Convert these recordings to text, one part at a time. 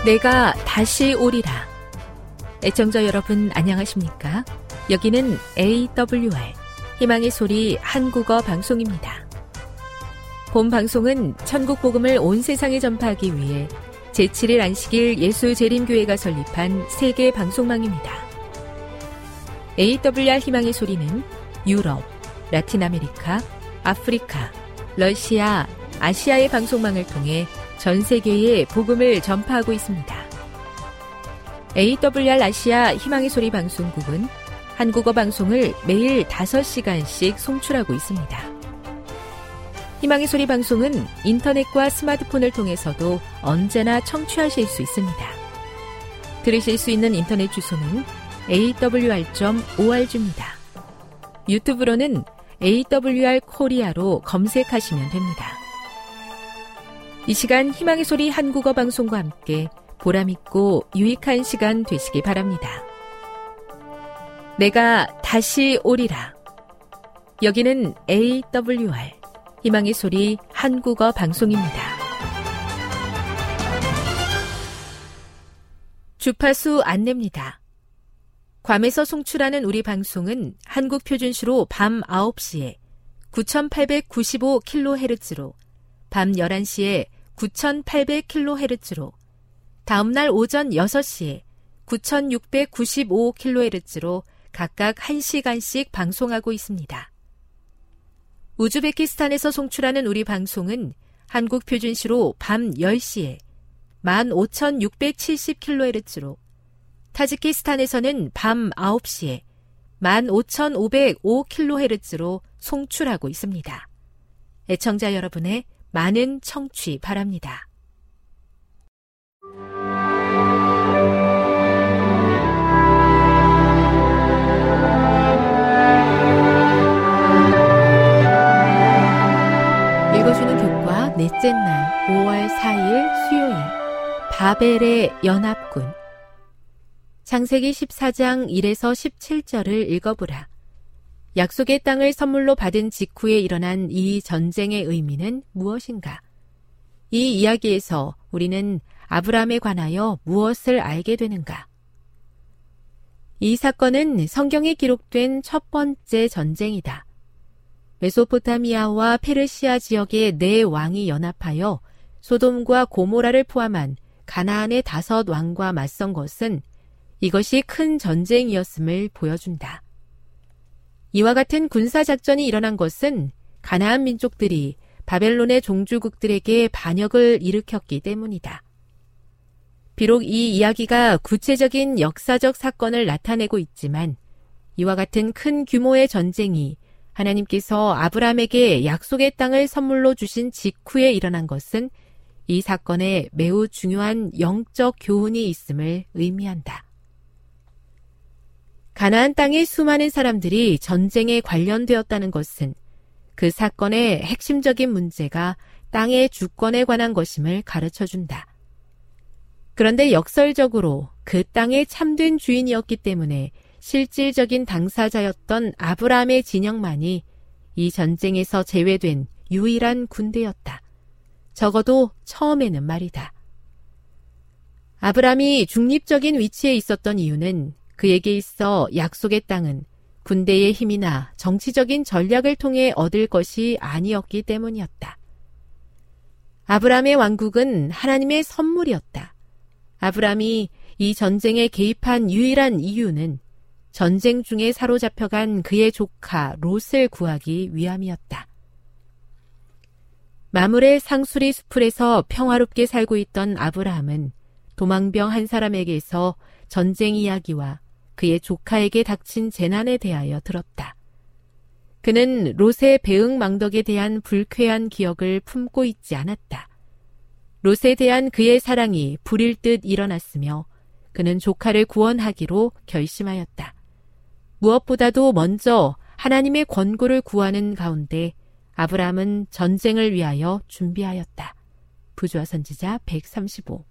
내가 다시 오리라. 애청자 여러분 안녕하십니까? 여기는 AWR 희망의 소리 한국어 방송입니다. 본 방송은 천국 복음을 온 세상에 전파하기 위해 제7일 안식일 예수재림교회가 설립한 세계 방송망입니다. AWR 희망의 소리는 유럽, 라틴 아메리카, 아프리카, 러시아, 아시아의 방송망을 통해 전 세계에 복음을 전파하고 있습니다. AWR 아시아 희망의 소리 방송국은 한국어 방송을 매일 5시간씩 송출하고 있습니다. 희망의 소리 방송은 인터넷과 스마트폰을 통해서도 언제나 청취하실 수 있습니다. 들으실 수 있는 인터넷 주소는 awr.org입니다. 유튜브로는 AWR 코리아로 검색하시면 됩니다. 이 시간 희망의 소리 한국어 방송과 함께 보람있고 유익한 시간 되시기 바랍니다. 내가 다시 오리라. 여기는 AWR 희망의 소리 한국어 방송입니다. 주파수 안내입니다. 괌에서 송출하는 우리 방송은 한국 표준시로 밤 9시에 9895kHz로 밤 11시에 9800kHz로 다음날 오전 6시에 9695kHz로 각각 1시간씩 방송하고 있습니다. 우즈베키스탄에서 송출하는 우리 방송은 한국 표준시로 밤 10시에 15670kHz로 타지키스탄에서는 밤 9시에 15505kHz로 송출하고 있습니다. 애청자 여러분의 많은 청취 바랍니다. 읽어주는 교과 넷째 날 5월 4일 수요일 바벨의 연합군. 창세기 14장 1에서 17절을 읽어보라. 약속의 땅을 선물로 받은 직후에 일어난 이 전쟁의 의미는 무엇인가? 이 이야기에서 우리는 아브라함에 관하여 무엇을 알게 되는가? 이 사건은 성경에 기록된 첫 번째 전쟁이다. 메소포타미아와 페르시아 지역의 4왕이 연합하여 소돔과 고모라를 포함한 가나안의 5왕과 맞선 것은 이것이 큰 전쟁이었음을 보여준다. 이와 같은 군사작전이 일어난 것은 가나안 민족들이 바벨론의 종주국들에게 반역을 일으켰기 때문이다. 비록 이 이야기가 구체적인 역사적 사건을 나타내고 있지만 이와 같은 큰 규모의 전쟁이 하나님께서 아브라함에게 약속의 땅을 선물로 주신 직후에 일어난 것은 이 사건에 매우 중요한 영적 교훈이 있음을 의미한다. 가나안 땅의 수많은 사람들이 전쟁에 관련되었다는 것은 그 사건의 핵심적인 문제가 땅의 주권에 관한 것임을 가르쳐준다. 그런데 역설적으로 그 땅의 참된 주인이었기 때문에 실질적인 당사자였던 아브라함의 진영만이 이 전쟁에서 제외된 유일한 군대였다. 적어도 처음에는 말이다. 아브라함이 중립적인 위치에 있었던 이유는 그에게 있어 약속의 땅은 군대의 힘이나 정치적인 전략을 통해 얻을 것이 아니었기 때문이었다. 아브라함의 왕국은 하나님의 선물이었다. 아브라함이 이 전쟁에 개입한 유일한 이유는 전쟁 중에 사로잡혀간 그의 조카 롯을 구하기 위함이었다. 마물의 상수리 수풀에서 평화롭게 살고 있던 아브라함은 도망병 한 사람에게서 전쟁 이야기와 그의 조카에게 닥친 재난에 대하여 들었다. 그는 롯의 배응망덕에 대한 불쾌한 기억을 품고 있지 않았다. 롯에 대한 그의 사랑이 불일 듯 일어났으며 그는 조카를 구원하기로 결심하였다. 무엇보다도 먼저 하나님의 권고를 구하는 가운데 아브라함은 전쟁을 위하여 준비하였다. 부조화 선지자 135.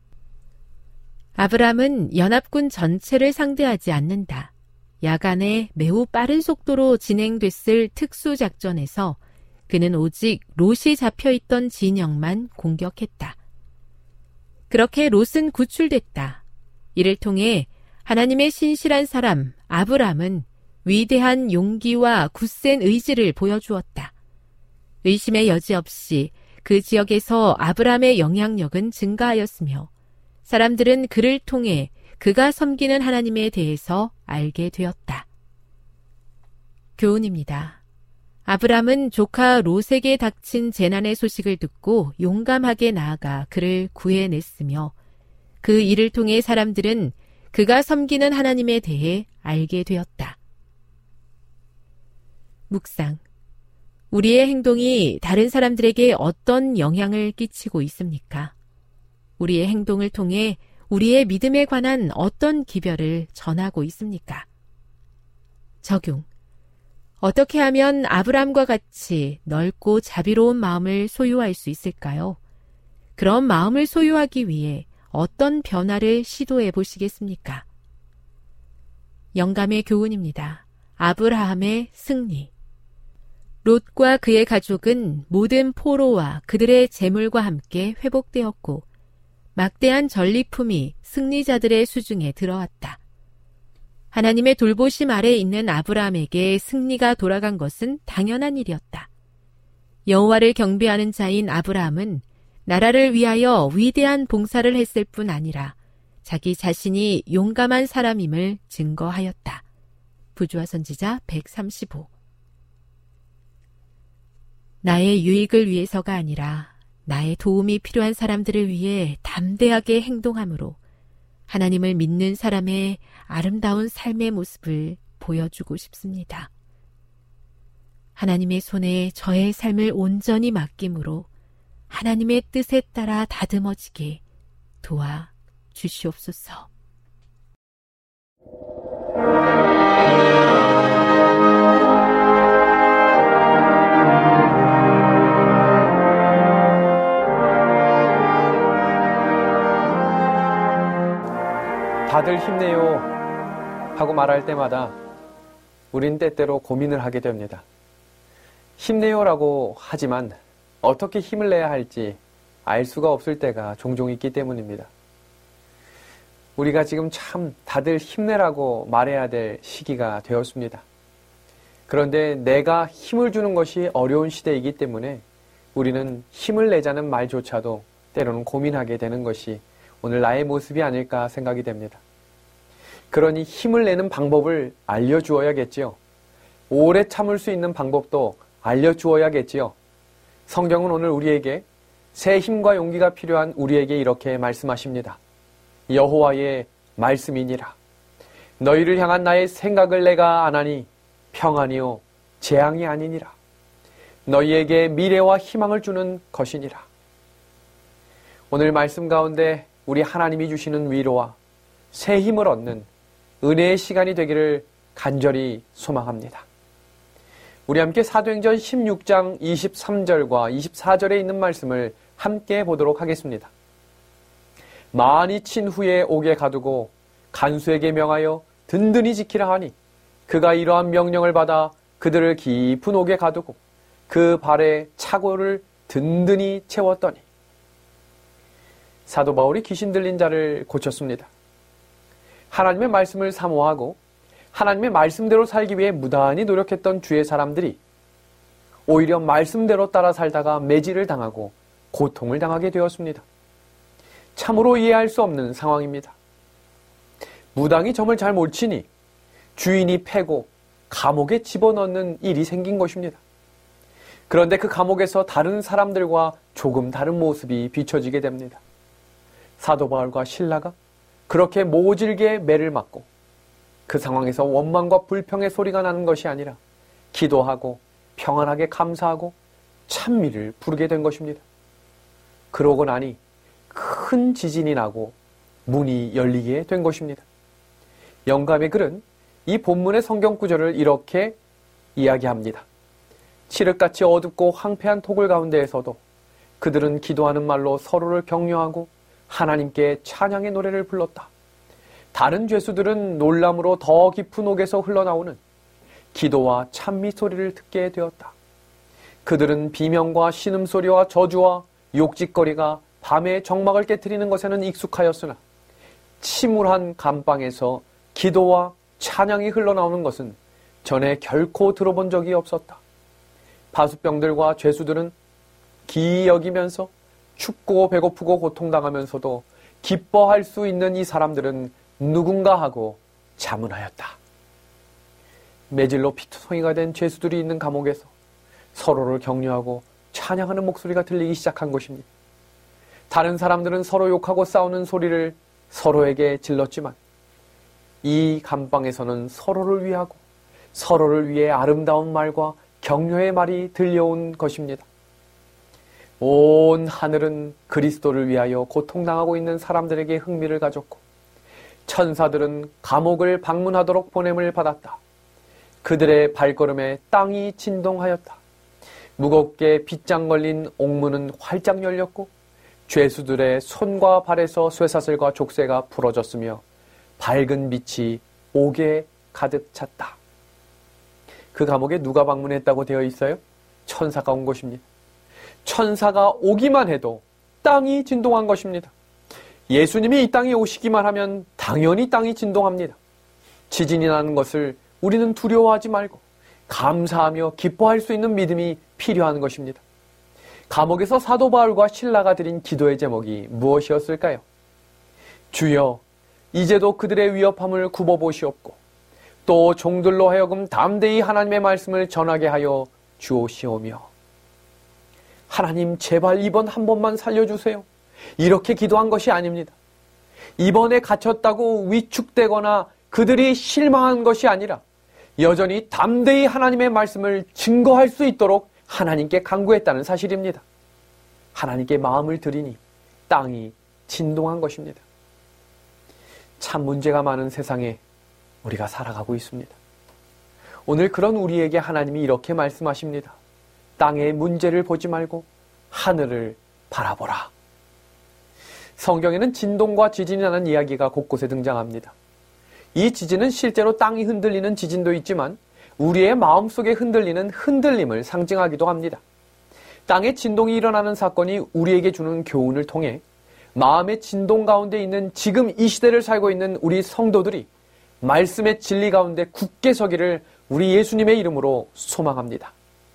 아브라함은 연합군 전체를 상대하지 않는다. 야간에 매우 빠른 속도로 진행됐을 특수작전에서 그는 오직 롯이 잡혀있던 진영만 공격했다. 그렇게 롯은 구출됐다. 이를 통해 하나님의 신실한 사람 아브람은 위대한 용기와 굳센 의지를 보여주었다. 의심의 여지 없이 그 지역에서 아브람의 영향력은 증가하였으며 사람들은 그를 통해 그가 섬기는 하나님에 대해서 알게 되었다. 교훈입니다. 아브람은 조카 롯에게 닥친 재난의 소식을 듣고 용감하게 나아가 그를 구해냈으며 그 일을 통해 사람들은 그가 섬기는 하나님에 대해 알게 되었다. 묵상. 우리의 행동이 다른 사람들에게 어떤 영향을 끼치고 있습니까? 우리의 행동을 통해 우리의 믿음에 관한 어떤 기별을 전하고 있습니까? 적용. 어떻게 하면 아브람과 같이 넓고 자비로운 마음을 소유할 수 있을까요? 그런 마음을 소유하기 위해 어떤 변화를 시도해 보시겠습니까? 영감의 교훈입니다. 아브라함의 승리. 롯과 그의 가족은 모든 포로와 그들의 재물과 함께 회복되었고 막대한 전리품이 승리자들의 수중에 들어왔다. 하나님의 돌보심 아래 있는 아브라함에게 승리가 돌아간 것은 당연한 일이었다. 여호와를 경배하는 자인 아브라함은 나라를 위하여 위대한 봉사를 했을 뿐 아니라 자기 자신이 용감한 사람임을 증거하였다. 부조화 선지자 135. 나의 유익을 위해서가 아니라 나의 도움이 필요한 사람들을 위해 담대하게 행동함으로 하나님을 믿는 사람의 아름다운 삶의 모습을 보여주고 싶습니다. 하나님의 손에 저의 삶을 온전히 맡김으로 하나님의 뜻에 따라 다듬어지게 도와 주시옵소서. 다들 힘내요 하고 말할 때마다 우린 때때로 고민을 하게 됩니다. 힘내요라고 하지만 어떻게 힘을 내야 할지 알 수가 없을 때가 종종 있기 때문입니다. 우리가 지금 참 다들 힘내라고 말해야 될 시기가 되었습니다. 그런데 내가 힘을 주는 것이 어려운 시대이기 때문에 우리는 힘을 내자는 말조차도 때로는 고민하게 되는 것이 오늘 나의 모습이 아닐까 생각이 됩니다. 그러니 힘을 내는 방법을 알려주어야겠지요. 오래 참을 수 있는 방법도 알려주어야겠지요. 성경은 오늘 우리에게 새 힘과 용기가 필요한 우리에게 이렇게 말씀하십니다. 여호와의 말씀이니라. 너희를 향한 나의 생각을 내가 아나니 평안이요 재앙이 아니니라. 너희에게 미래와 희망을 주는 것이니라. 오늘 말씀 가운데 우리 하나님이 주시는 위로와 새 힘을 얻는 은혜의 시간이 되기를 간절히 소망합니다. 우리 함께 사도행전 16장 23절과 24절에 있는 말씀을 함께 보도록 하겠습니다. 많이 친 후에 옥에 가두고 간수에게 명하여 든든히 지키라 하니 그가 이러한 명령을 받아 그들을 깊은 옥에 가두고 그 발에 차고를 든든히 채웠더니 사도 바울이 귀신 들린 자를 고쳤습니다. 하나님의 말씀을 사모하고 하나님의 말씀대로 살기 위해 무단히 노력했던 주의 사람들이 오히려 말씀대로 따라 살다가 매질을 당하고 고통을 당하게 되었습니다. 참으로 이해할 수 없는 상황입니다. 무당이 점을 잘 못 치니 주인이 패고 감옥에 집어넣는 일이 생긴 것입니다. 그런데 그 감옥에서 다른 사람들과 조금 다른 모습이 비춰지게 됩니다. 사도 바울과 실라가 그렇게 모질게 매를 맞고 그 상황에서 원망과 불평의 소리가 나는 것이 아니라 기도하고 평안하게 감사하고 찬미를 부르게 된 것입니다. 그러고 나니 큰 지진이 나고 문이 열리게 된 것입니다. 영감의 글은 이 본문의 성경 구절을 이렇게 이야기합니다. 칠흑같이 어둡고 황폐한 토굴 가운데에서도 그들은 기도하는 말로 서로를 격려하고 하나님께 찬양의 노래를 불렀다. 다른 죄수들은 놀람으로 더 깊은 옥에서 흘러나오는 기도와 찬미 소리를 듣게 되었다. 그들은 비명과 신음소리와 저주와 욕짓거리가 밤에 정막을 깨트리는 것에는 익숙하였으나 침울한 감방에서 기도와 찬양이 흘러나오는 것은 전에 결코 들어본 적이 없었다. 바수병들과 죄수들은 기이 여기면서 춥고 배고프고 고통당하면서도 기뻐할 수 있는 이 사람들은 누군가 하고 자문하였다. 매질로 피투성이가 된 죄수들이 있는 감옥에서 서로를 격려하고 찬양하는 목소리가 들리기 시작한 것입니다. 다른 사람들은 서로 욕하고 싸우는 소리를 서로에게 질렀지만 이 감방에서는 서로를 위하고 서로를 위해 아름다운 말과 격려의 말이 들려온 것입니다. 온 하늘은 그리스도를 위하여 고통당하고 있는 사람들에게 흥미를 가졌고 천사들은 감옥을 방문하도록 보냄을 받았다. 그들의 발걸음에 땅이 진동하였다. 무겁게 빗장 걸린 옥문은 활짝 열렸고 죄수들의 손과 발에서 쇠사슬과 족쇄가 풀어졌으며 밝은 빛이 옥에 가득 찼다. 그 감옥에 누가 방문했다고 되어 있어요? 천사가 온 것입니다. 천사가 오기만 해도 땅이 진동한 것입니다. 예수님이 이 땅에 오시기만 하면 당연히 땅이 진동합니다. 지진이 나는 것을 우리는 두려워하지 말고 감사하며 기뻐할 수 있는 믿음이 필요한 것입니다. 감옥에서 사도 바울과 실라가 드린 기도의 제목이 무엇이었을까요? 주여, 이제도 그들의 위협함을 굽어보시옵고 또 종들로 하여금 담대히 하나님의 말씀을 전하게 하여 주옵시오며 하나님 제발 이번 한 번만 살려주세요. 이렇게 기도한 것이 아닙니다. 이번에 갇혔다고 위축되거나 그들이 실망한 것이 아니라 여전히 담대히 하나님의 말씀을 증거할 수 있도록 하나님께 간구했다는 사실입니다. 하나님께 마음을 드리니 땅이 진동한 것입니다. 참 문제가 많은 세상에 우리가 살아가고 있습니다. 오늘 그런 우리에게 하나님이 이렇게 말씀하십니다. 땅의 문제를 보지 말고 하늘을 바라보라. 성경에는 진동과 지진이 나는 이야기가 곳곳에 등장합니다. 이 지진은 실제로 땅이 흔들리는 지진도 있지만 우리의 마음속에 흔들리는 흔들림을 상징하기도 합니다. 땅의 진동이 일어나는 사건이 우리에게 주는 교훈을 통해 마음의 진동 가운데 있는 지금 이 시대를 살고 있는 우리 성도들이 말씀의 진리 가운데 굳게 서기를 우리 예수님의 이름으로 소망합니다.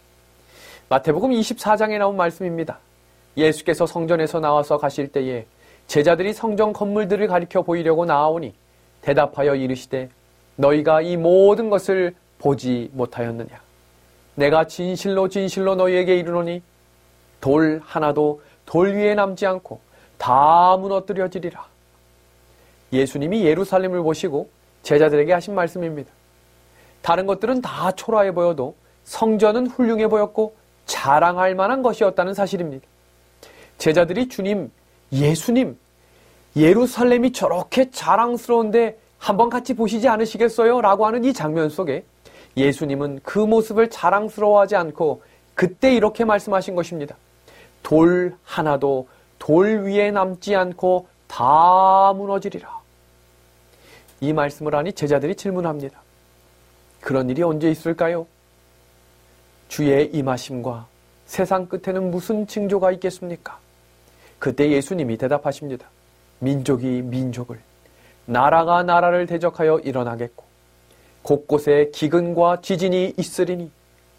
마태복음 24장에 나온 말씀입니다. 예수께서 성전에서 나와서 가실 때에 제자들이 성전 건물들을 가리켜 보이려고 나아오니 대답하여 이르시되 너희가 이 모든 것을 보지 못하였느냐. 내가 진실로 진실로 너희에게 이르노니 돌 하나도 돌 위에 남지 않고 다 무너뜨려지리라. 예수님이 예루살렘을 보시고 제자들에게 하신 말씀입니다. 다른 것들은 다 초라해 보여도 성전은 훌륭해 보였고 자랑할 만한 것이었다는 사실입니다. 제자들이 주님, 예수님, 예루살렘이 저렇게 자랑스러운데 한번 같이 보시지 않으시겠어요? 라고 하는 이 장면 속에 예수님은 그 모습을 자랑스러워하지 않고 그때 이렇게 말씀하신 것입니다. 돌 하나도 돌 위에 남지 않고 다 무너지리라. 이 말씀을 하니 제자들이 질문합니다. 그런 일이 언제 있을까요? 주의 임하심과 세상 끝에는 무슨 징조가 있겠습니까? 그때 예수님이 대답하십니다. 민족이 민족을, 나라가 나라를 대적하여 일어나겠고 곳곳에 기근과 지진이 있으리니.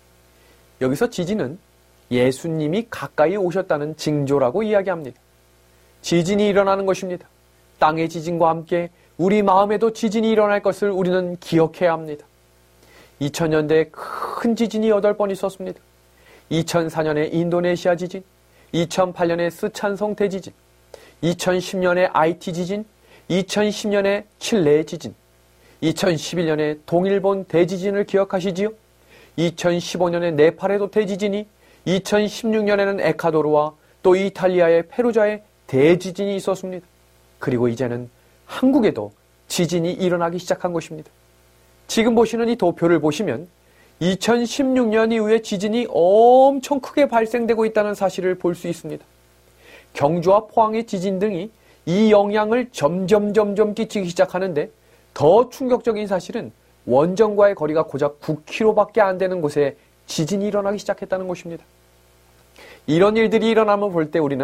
여기서 지진은 예수님이 가까이 오셨다는 징조라고 이야기합니다. 지진이 일어나는 것입니다. 땅의 지진과 함께 우리 마음에도 지진이 일어날 것을 우리는 기억해야 합니다. 2000년대에 큰 지진이 8번 있었습니다. 2004년에 인도네시아 지진, 2008년에 스촨성 대지진, 2010년에 IT 지진, 2010년에 칠레 지진, 2011년에 동일본 대지진을 기억하시지요? 2015년에 네팔에도 대지진이, 2016년에는 에콰도르와 또 이탈리아의 페루자에 대지진이 있었습니다. 그리고 이제는 한국에도 지진이 일어나기 시작한 것입니다. 지금 보시는 이 도표를 보시면 2016년 이후에 지진이 엄청 크게 발생되고 있다는 사실을 볼 수 있습니다. 경주와 포항의 지진 등이 이 영향을 점점 끼치기 시작하는데 더 충격적인 사실은 원전과의 거리가 고작 9km밖에 안 되는 곳에 지진이 일어나기 시작했다는 것입니다. 이런 일들이 일어나면 볼 때 우리는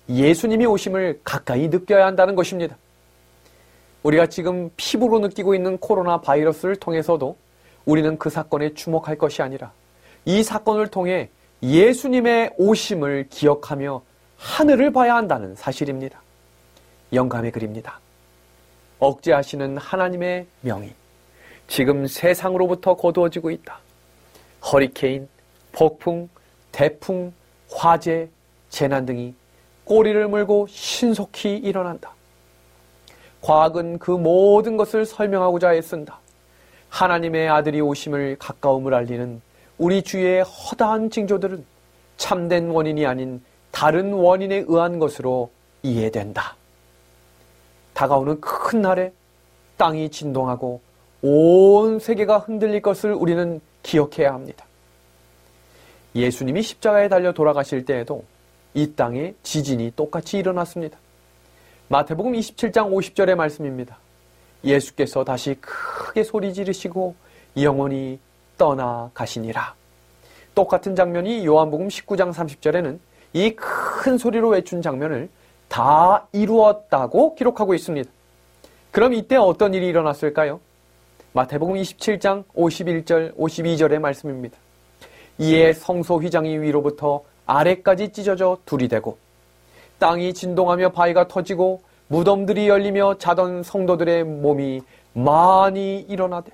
예수님이 오심을 가까이 느껴야 한다는 것입니다. 우리가 지금 피부로 느끼고 있는 코로나 바이러스를 통해서도 우리는 그 사건에 주목할 것이 아니라 이 사건을 통해 예수님의 오심을 기억하며 하늘을 봐야 한다는 사실입니다. 영감의 글입니다. 억제하시는 하나님의 명이 지금 세상으로부터 거두어지고 있다. 허리케인, 폭풍, 태풍, 화재, 재난 등이 꼬리를 물고 신속히 일어난다. 과학은 그 모든 것을 설명하고자 애쓴다. 하나님의 아들이 오심을 가까움을 알리는 우리 주위의 허다한 징조들은 참된 원인이 아닌 다른 원인에 의한 것으로 이해된다. 다가오는 큰 날에 땅이 진동하고 온 세계가 흔들릴 것을 우리는 기억해야 합니다. 예수님이 십자가에 달려 돌아가실 때에도 이 땅에 지진이 똑같이 일어났습니다. 마태복음 27장 50절의 말씀입니다. 예수께서 다시 크게 소리 지르시고 영원히 떠나가시니라. 똑같은 장면이 요한복음 19장 30절에는 이 큰 소리로 외친 장면을 다 이루었다고 기록하고 있습니다. 그럼 이때 어떤 일이 일어났을까요? 마태복음 27장 51절, 52절의 말씀입니다. 이에 성소 휘장이 위로부터 아래까지 찢어져 둘이 되고 땅이 진동하며 바위가 터지고 무덤들이 열리며 자던 성도들의 몸이 많이 일어나되.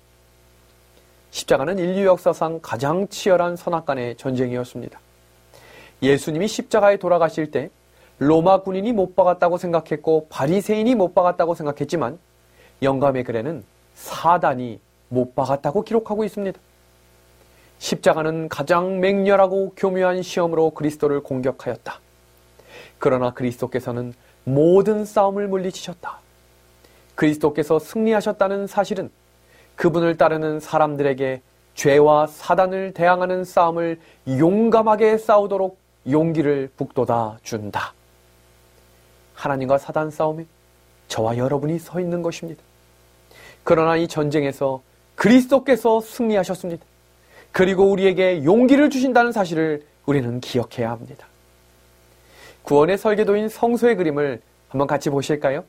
십자가는 인류 역사상 가장 치열한 선악간의 전쟁이었습니다. 예수님이 십자가에 돌아가실 때 로마 군인이 못 박았다고 생각했고 바리새인이 못 박았다고 생각했지만 영감의 글에는 사단이 못 박았다고 기록하고 있습니다. 십자가는 가장 맹렬하고 교묘한 시험으로 그리스도를 공격하였다. 그러나 그리스도께서는 모든 싸움을 물리치셨다. 그리스도께서 승리하셨다는 사실은 그분을 따르는 사람들에게 죄와 사단을 대항하는 싸움을 용감하게 싸우도록 용기를 북돋아 준다. 하나님과 사단 싸움에 저와 여러분이 서 있는 것입니다. 그러나 이 전쟁에서 그리스도께서 승리하셨습니다. 그리고 우리에게 용기를 주신다는 사실을 우리는 기억해야 합니다. 구원의 설계도인 성소의 그림을 한번 같이 보실까요?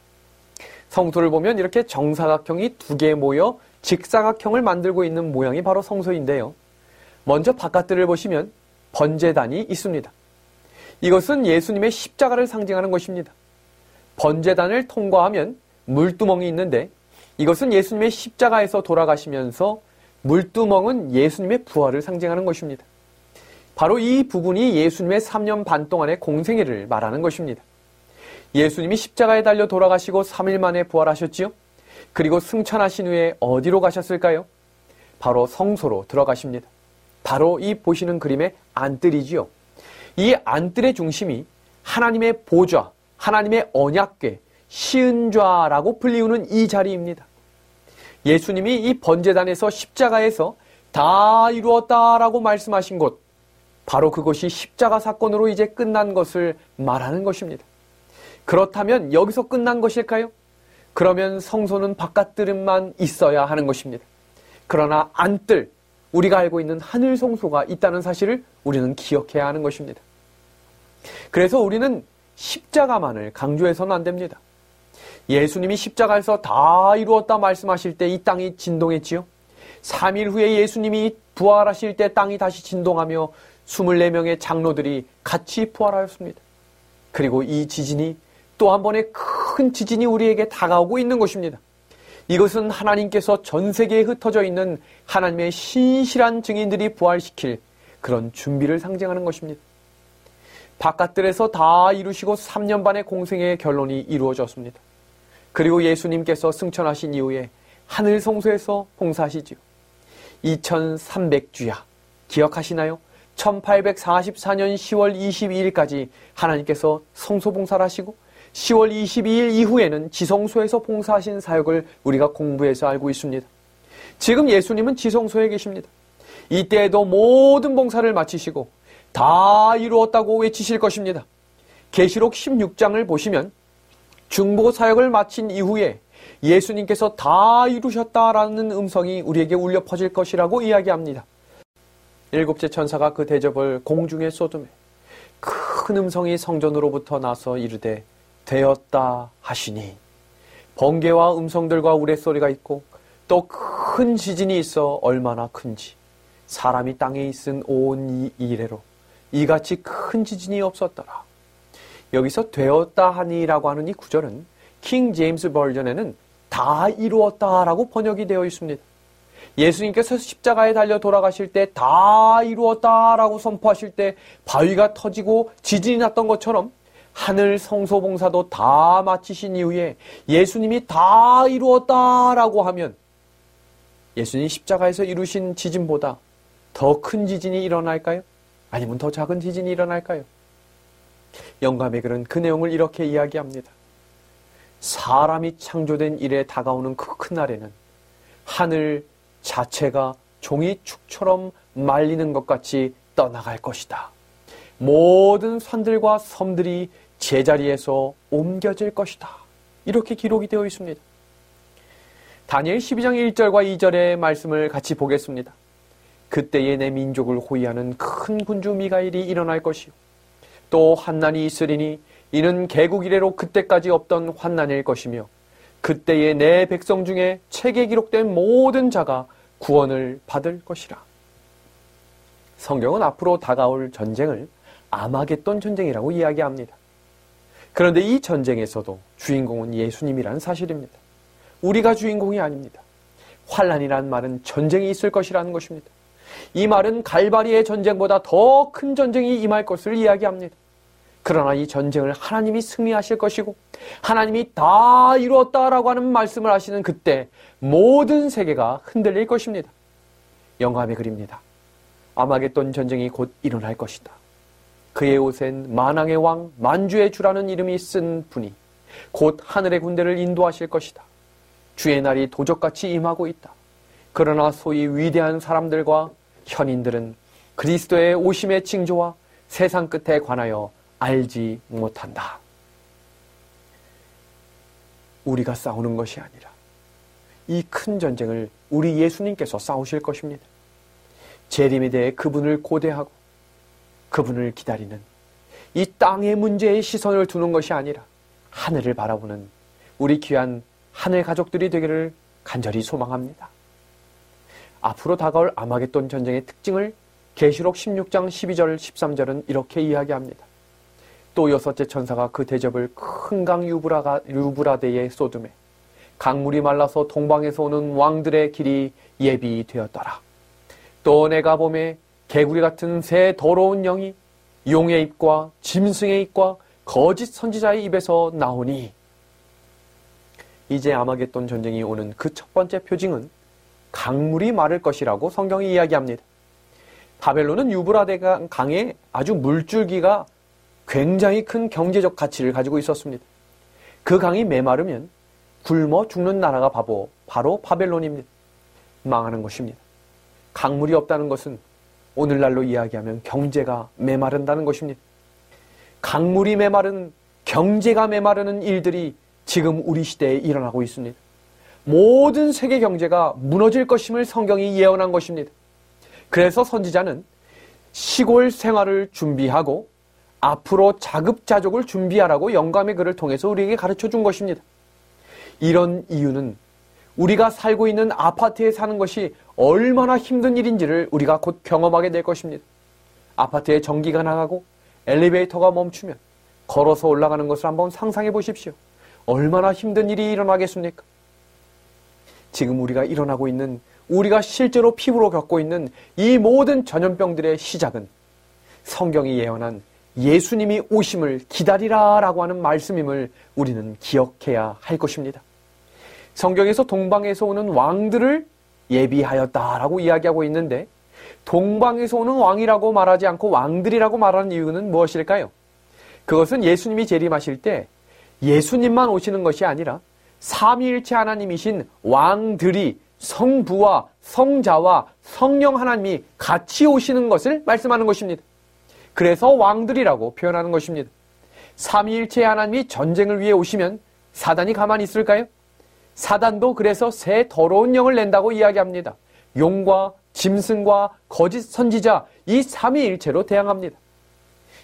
성소를 보면 이렇게 정사각형이 두 개 모여 직사각형을 만들고 있는 모양이 바로 성소인데요. 먼저 바깥들을 보시면 번제단이 있습니다. 이것은 예수님의 십자가를 상징하는 것입니다. 번제단을 통과하면 물두멍이 있는데 이것은 예수님의 십자가에서 돌아가시면서 물두멍은 예수님의 부활을 상징하는 것입니다. 바로 이 부분이 예수님의 3년 반 동안의 공생애를 말하는 것입니다. 예수님이 십자가에 달려 돌아가시고 3일 만에 부활하셨지요? 그리고 승천하신 후에 어디로 가셨을까요? 바로 성소로 들어가십니다. 바로 이 보시는 그림의 안뜰이지요. 이 안뜰의 중심이 하나님의 보좌, 하나님의 언약궤, 시은좌라고 불리우는 이 자리입니다. 예수님이 이 번제단에서 십자가에서 다 이루었다라고 말씀하신 곳, 바로 그것이 십자가 사건으로 이제 끝난 것을 말하는 것입니다. 그렇다면 여기서 끝난 것일까요? 그러면 성소는 바깥들만 있어야 하는 것입니다. 그러나 안뜰, 우리가 알고 있는 하늘 성소가 있다는 사실을 우리는 기억해야 하는 것입니다. 그래서 우리는 십자가만을 강조해서는 안 됩니다. 예수님이 십자가에서 다 이루었다 말씀하실 때 이 땅이 진동했지요. 3일 후에 예수님이 부활하실 때 땅이 다시 진동하며 24명의 장로들이 같이 부활하였습니다. 그리고 이 지진이 또 한 번의 큰 지진이 우리에게 다가오고 있는 것입니다. 이것은 하나님께서 전 세계에 흩어져 있는 하나님의 신실한 증인들이 부활시킬 그런 준비를 상징하는 것입니다. 바깥들에서 다 이루시고 3년 반의 공생의 결론이 이루어졌습니다. 그리고 예수님께서 승천하신 이후에 하늘 성소에서 봉사하시지요. 2300주야 기억하시나요? 1844년 10월 22일까지 하나님께서 성소 봉사를 하시고 10월 22일 이후에는 지성소에서 봉사하신 사역을 우리가 공부해서 알고 있습니다. 지금 예수님은 지성소에 계십니다. 이때에도 모든 봉사를 마치시고 다 이루었다고 외치실 것입니다. 계시록 16장을 보시면 중보 사역을 마친 이후에 예수님께서 다 이루셨다라는 음성이 우리에게 울려 퍼질 것이라고 이야기합니다. 일곱째 천사가 그 대접을 공중에 쏟으며 큰 음성이 성전으로부터 나서 이르되 되었다 하시니 번개와 음성들과 우레소리가 있고 또 큰 지진이 있어 얼마나 큰지 사람이 땅에 있은 온 이래로 이같이 큰 지진이 없었더라. 여기서 되었다 하니라고 하는 이 구절은 킹 제임스 버전에는 다 이루었다라고 번역이 되어 있습니다. 예수님께서 십자가에 달려 돌아가실 때 다 이루었다라고 선포하실 때 바위가 터지고 지진이 났던 것처럼 하늘 성소봉사도 다 마치신 이후에 예수님이 다 이루었다라고 하면 예수님 십자가에서 이루신 지진보다 더 큰 지진이 일어날까요? 아니면 더 작은 지진이 일어날까요? 영감의 글은 그 내용을 이렇게 이야기합니다. 사람이 창조된 이래 다가오는 그 큰 날에는 하늘 자체가 종이축처럼 말리는 것 같이 떠나갈 것이다. 모든 산들과 섬들이 제자리에서 옮겨질 것이다. 이렇게 기록이 되어 있습니다. 다니엘 12장 1절과 2절의 말씀을 같이 보겠습니다. 그때에 내 민족을 호위하는 큰 군주 미가엘이 일어날 것이요 또 환난이 있으리니 이는 개국 이래로 그때까지 없던 환난일 것이며 그때에 내 백성 중에 책에 기록된 모든 자가 구원을 받을 것이라. 성경은 앞으로 다가올 전쟁을 아마겟돈 전쟁이라고 이야기합니다. 그런데 이 전쟁에서도 주인공은 예수님이라는 사실입니다. 우리가 주인공이 아닙니다. 환난이라는 말은 전쟁이 있을 것이라는 것입니다. 이 말은 갈바리의 전쟁보다 더 큰 전쟁이 임할 것을 이야기합니다. 그러나 이 전쟁을 하나님이 승리하실 것이고 하나님이 다 이루었다라고 하는 말씀을 하시는 그때 모든 세계가 흔들릴 것입니다. 영감의 글입니다. 아마겟돈 전쟁이 곧 일어날 것이다. 그의 옷엔 만왕의 왕 만주의 주라는 이름이 쓴 분이 곧 하늘의 군대를 인도하실 것이다. 주의 날이 도적같이 임하고 있다. 그러나 소위 위대한 사람들과 현인들은 그리스도의 오심의 징조와 세상 끝에 관하여 알지 못한다. 우리가 싸우는 것이 아니라 이 큰 전쟁을 우리 예수님께서 싸우실 것입니다. 재림에 대해 그분을 고대하고 그분을 기다리는 이 땅의 문제에 시선을 두는 것이 아니라 하늘을 바라보는 우리 귀한 하늘 가족들이 되기를 간절히 소망합니다. 앞으로 다가올 아마겟돈 전쟁의 특징을 계시록 16장 12절 13절은 이렇게 이야기합니다. 또 여섯째 천사가 그 대접을 큰 강 유브라데에 쏟음에 강물이 말라서 동방에서 오는 왕들의 길이 예비되었더라. 또 내가 보매 개구리 같은 새 더러운 영이 용의 입과 짐승의 입과 거짓 선지자의 입에서 나오니 이제 아마겟돈 전쟁이 오는 그 첫 번째 표징은 강물이 마를 것이라고 성경이 이야기합니다. 바벨론은 유브라데 강에 아주 물줄기가 굉장히 큰 경제적 가치를 가지고 있었습니다. 그 강이 메마르면 굶어 죽는 나라가 바로 바벨론입니다. 망하는 것입니다. 강물이 없다는 것은 오늘날로 이야기하면 경제가 메마른다는 것입니다. 강물이 메마르는, 경제가 메마르는 일들이 지금 우리 시대에 일어나고 있습니다. 모든 세계 경제가 무너질 것임을 성경이 예언한 것입니다. 그래서 선지자는 시골 생활을 준비하고 앞으로 자급자족을 준비하라고 영감의 글을 통해서 우리에게 가르쳐 준 것입니다. 이런 이유는 우리가 살고 있는 아파트에 사는 것이 얼마나 힘든 일인지를 우리가 곧 경험하게 될 것입니다. 아파트에 전기가 나가고 엘리베이터가 멈추면 걸어서 올라가는 것을 한번 상상해 보십시오. 얼마나 힘든 일이 일어나겠습니까? 지금 우리가 실제로 피부로 겪고 있는 이 모든 전염병들의 시작은 성경이 예언한 예수님이 오심을 기다리라라고 하는 말씀임을 우리는 기억해야 할 것입니다. 성경에서 동방에서 오는 왕들을 예비하였다라고 이야기하고 있는데 동방에서 오는 왕이라고 말하지 않고 왕들이라고 말하는 이유는 무엇일까요? 그것은 예수님이 재림하실 때 예수님만 오시는 것이 아니라 삼위일체 하나님이신 왕들이 성부와 성자와 성령 하나님이 같이 오시는 것을 말씀하는 것입니다. 그래서 왕들이라고 표현하는 것입니다. 삼위일체 하나님이 전쟁을 위해 오시면 사단이 가만히 있을까요? 사단도 그래서 새 더러운 영을 낸다고 이야기합니다. 용과 짐승과 거짓 선지자, 이 삼위일체로 대항합니다.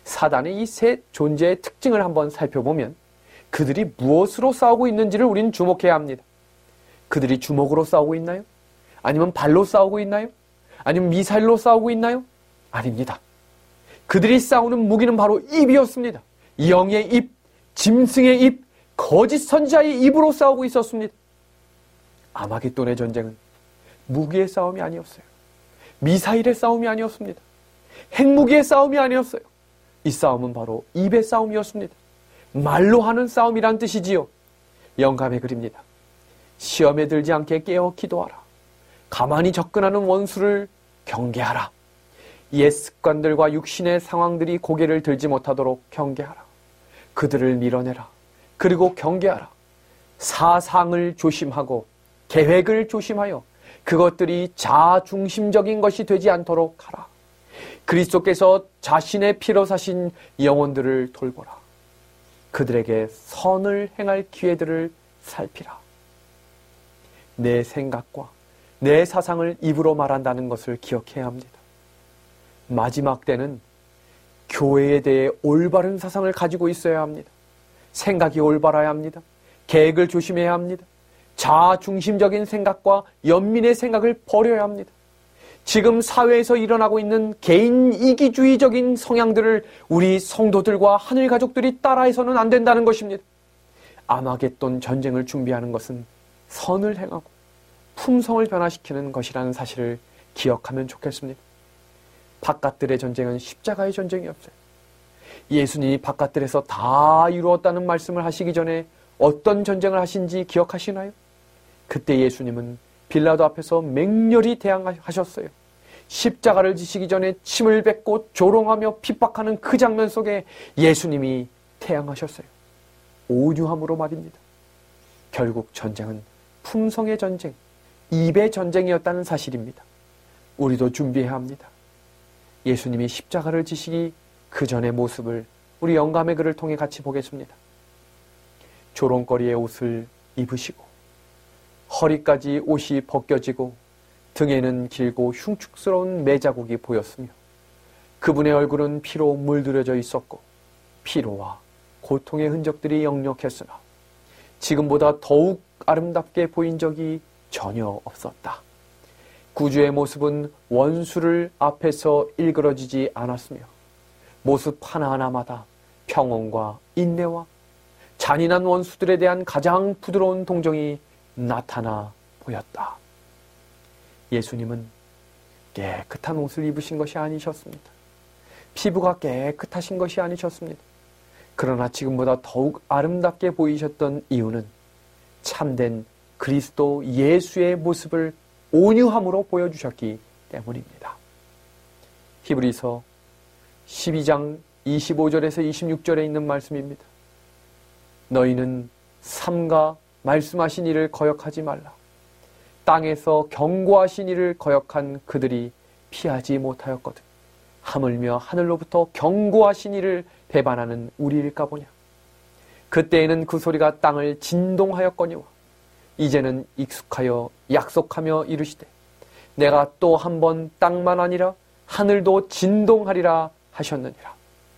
사단의 이 세 존재의 특징을 한번 살펴보면 그들이 무엇으로 싸우고 있는지를 우리는 주목해야 합니다. 그들이 주먹으로 싸우고 있나요? 아니면 발로 싸우고 있나요? 아니면 미사일로 싸우고 있나요? 아닙니다. 그들이 싸우는 무기는 바로 입이었습니다. 영의 입, 짐승의 입, 거짓 선지자의 입으로 싸우고 있었습니다. 아마겟돈의 전쟁은 무기의 싸움이 아니었어요. 미사일의 싸움이 아니었습니다. 핵무기의 싸움이 아니었어요. 이 싸움은 바로 입의 싸움이었습니다. 말로 하는 싸움이란 뜻이지요. 영감의 글입니다. 시험에 들지 않게 깨어 기도하라. 가만히 접근하는 원수를 경계하라. 옛 습관들과 육신의 상황들이 고개를 들지 못하도록 경계하라. 그들을 밀어내라. 그리고 경계하라. 사상을 조심하고 계획을 조심하여 그것들이 자중심적인 것이 되지 않도록 하라. 그리스도께서 자신의 피로 사신 영혼들을 돌보라. 그들에게 선을 행할 기회들을 살피라. 내 생각과 내 사상을 입으로 말한다는 것을 기억해야 합니다. 마지막 때는 교회에 대해 올바른 사상을 가지고 있어야 합니다. 생각이 올바라야 합니다. 계획을 조심해야 합니다. 자중심적인 생각과 연민의 생각을 버려야 합니다. 지금 사회에서 일어나고 있는 개인 이기주의적인 성향들을 우리 성도들과 하늘 가족들이 따라해서는 안 된다는 것입니다. 아마겟돈 전쟁을 준비하는 것은 선을 행하고 품성을 변화시키는 것이라는 사실을 기억하면 좋겠습니다. 바깥들의 전쟁은 십자가의 전쟁이었어요. 예수님이 바깥들에서 다 이루었다는 말씀을 하시기 전에 어떤 전쟁을 하신지 기억하시나요? 그때 예수님은 빌라도 앞에서 맹렬히 대항하셨어요. 십자가를 지시기 전에 침을 뱉고 조롱하며 핍박하는 그 장면 속에 예수님이 태양하셨어요. 온유함으로 말입니다. 결국 전쟁은 품성의 전쟁, 입의 전쟁이었다는 사실입니다. 우리도 준비해야 합니다. 예수님이 십자가를 지시기 그 전의 모습을 우리 영감의 글을 통해 같이 보겠습니다. 조롱거리의 옷을 입으시고 허리까지 옷이 벗겨지고 등에는 길고 흉측스러운 매자국이 보였으며 그분의 얼굴은 피로 물들여져 있었고 피로와 고통의 흔적들이 역력했으나 지금보다 더욱 아름답게 보인 적이 전혀 없었다. 구주의 모습은 원수를 앞에서 일그러지지 않았으며 모습 하나하나마다 평온과 인내와 잔인한 원수들에 대한 가장 부드러운 동정이 나타나 보였다. 예수님은 깨끗한 옷을 입으신 것이 아니셨습니다. 피부가 깨끗하신 것이 아니셨습니다. 그러나 지금보다 더욱 아름답게 보이셨던 이유는 참된 그리스도 예수의 모습을 온유함으로 보여주셨기 때문입니다. 히브리서 12장 25절에서 26절에 있는 말씀입니다. 너희는 삼가 말씀하신 이를 거역하지 말라. 땅에서 경고하신 이를 거역한 그들이 피하지 못하였거든. 하물며 하늘로부터 경고하신 이를 배반하는 우리일까 보냐. 그때에는 그 소리가 땅을 진동하였거니와 이제는 익숙하여 약속하며 이르시되 내가 또 한 번 땅만 아니라 하늘도 진동하리라 하셨느니라.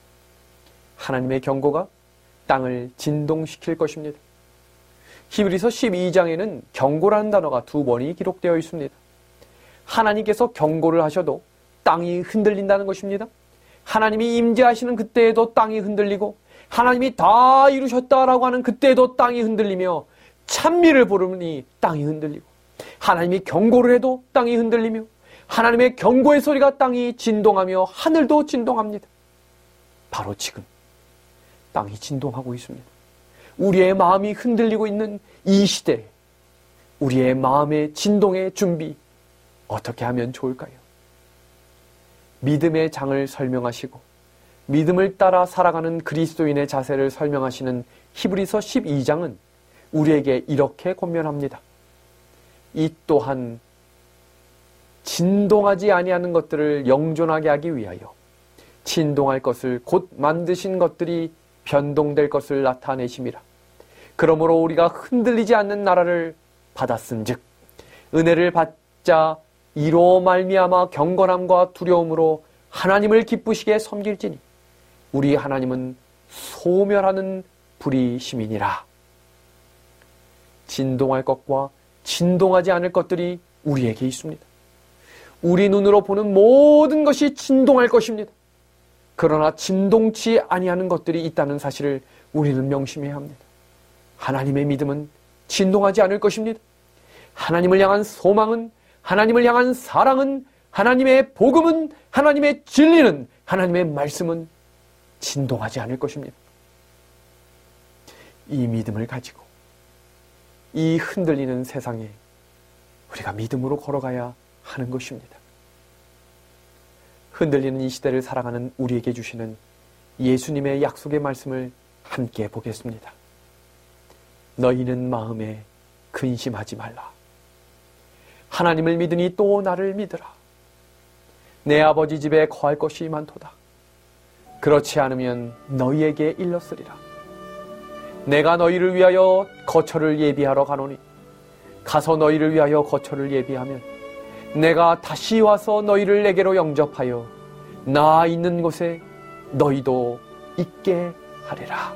하나님의 경고가 땅을 진동시킬 것입니다. 히브리서 12장에는 경고라는 단어가 2번이 기록되어 있습니다. 하나님께서 경고를 하셔도 땅이 흔들린다는 것입니다. 하나님이 임재하시는 그때에도 땅이 흔들리고 하나님이 다 이루셨다라고 하는 그때에도 땅이 흔들리며 찬미를 부르니 땅이 흔들리고 하나님이 경고를 해도 땅이 흔들리며 하나님의 경고의 소리가 땅이 진동하며 하늘도 진동합니다. 바로 지금 땅이 진동하고 있습니다. 우리의 마음이 흔들리고 있는 이 시대에 우리의 마음의 진동의 준비 어떻게 하면 좋을까요? 믿음의 장을 설명하시고 믿음을 따라 살아가는 그리스도인의 자세를 설명하시는 히브리서 12장은 우리에게 이렇게 권면합니다. 이 또한 진동하지 아니하는 것들을 영존하게 하기 위하여 진동할 것을 곧 만드신 것들이 변동될 것을 나타내심이라. 그러므로 우리가 흔들리지 않는 나라를 받았은즉 은혜를 받자 이로 말미암아 경건함과 두려움으로 하나님을 기쁘시게 섬길지니 우리 하나님은 소멸하는 불의 시민이라. 진동할 것과 진동하지 않을 것들이 우리에게 있습니다. 우리 눈으로 보는 모든 것이 진동할 것입니다. 그러나 진동치 아니하는 것들이 있다는 사실을 우리는 명심해야 합니다. 하나님의 믿음은 진동하지 않을 것입니다. 하나님을 향한 소망은, 하나님을 향한 사랑은, 하나님의 복음은, 하나님의 진리는, 하나님의 말씀은 진동하지 않을 것입니다. 이 믿음을 가지고 이 흔들리는 세상에 우리가 믿음으로 걸어가야 하는 것입니다. 흔들리는 이 시대를 살아가는 우리에게 주시는 예수님의 약속의 말씀을 함께 보겠습니다. 너희는 마음에 근심하지 말라. 하나님을 믿으니 또 나를 믿으라. 내 아버지 집에 거할 것이 많도다. 그렇지 않으면 너희에게 일렀으리라. 내가 너희를 위하여 거처를 예비하러 가노니 가서 너희를 위하여 거처를 예비하면 내가 다시 와서 너희를 내게로 영접하여 나 있는 곳에 너희도 있게 하리라.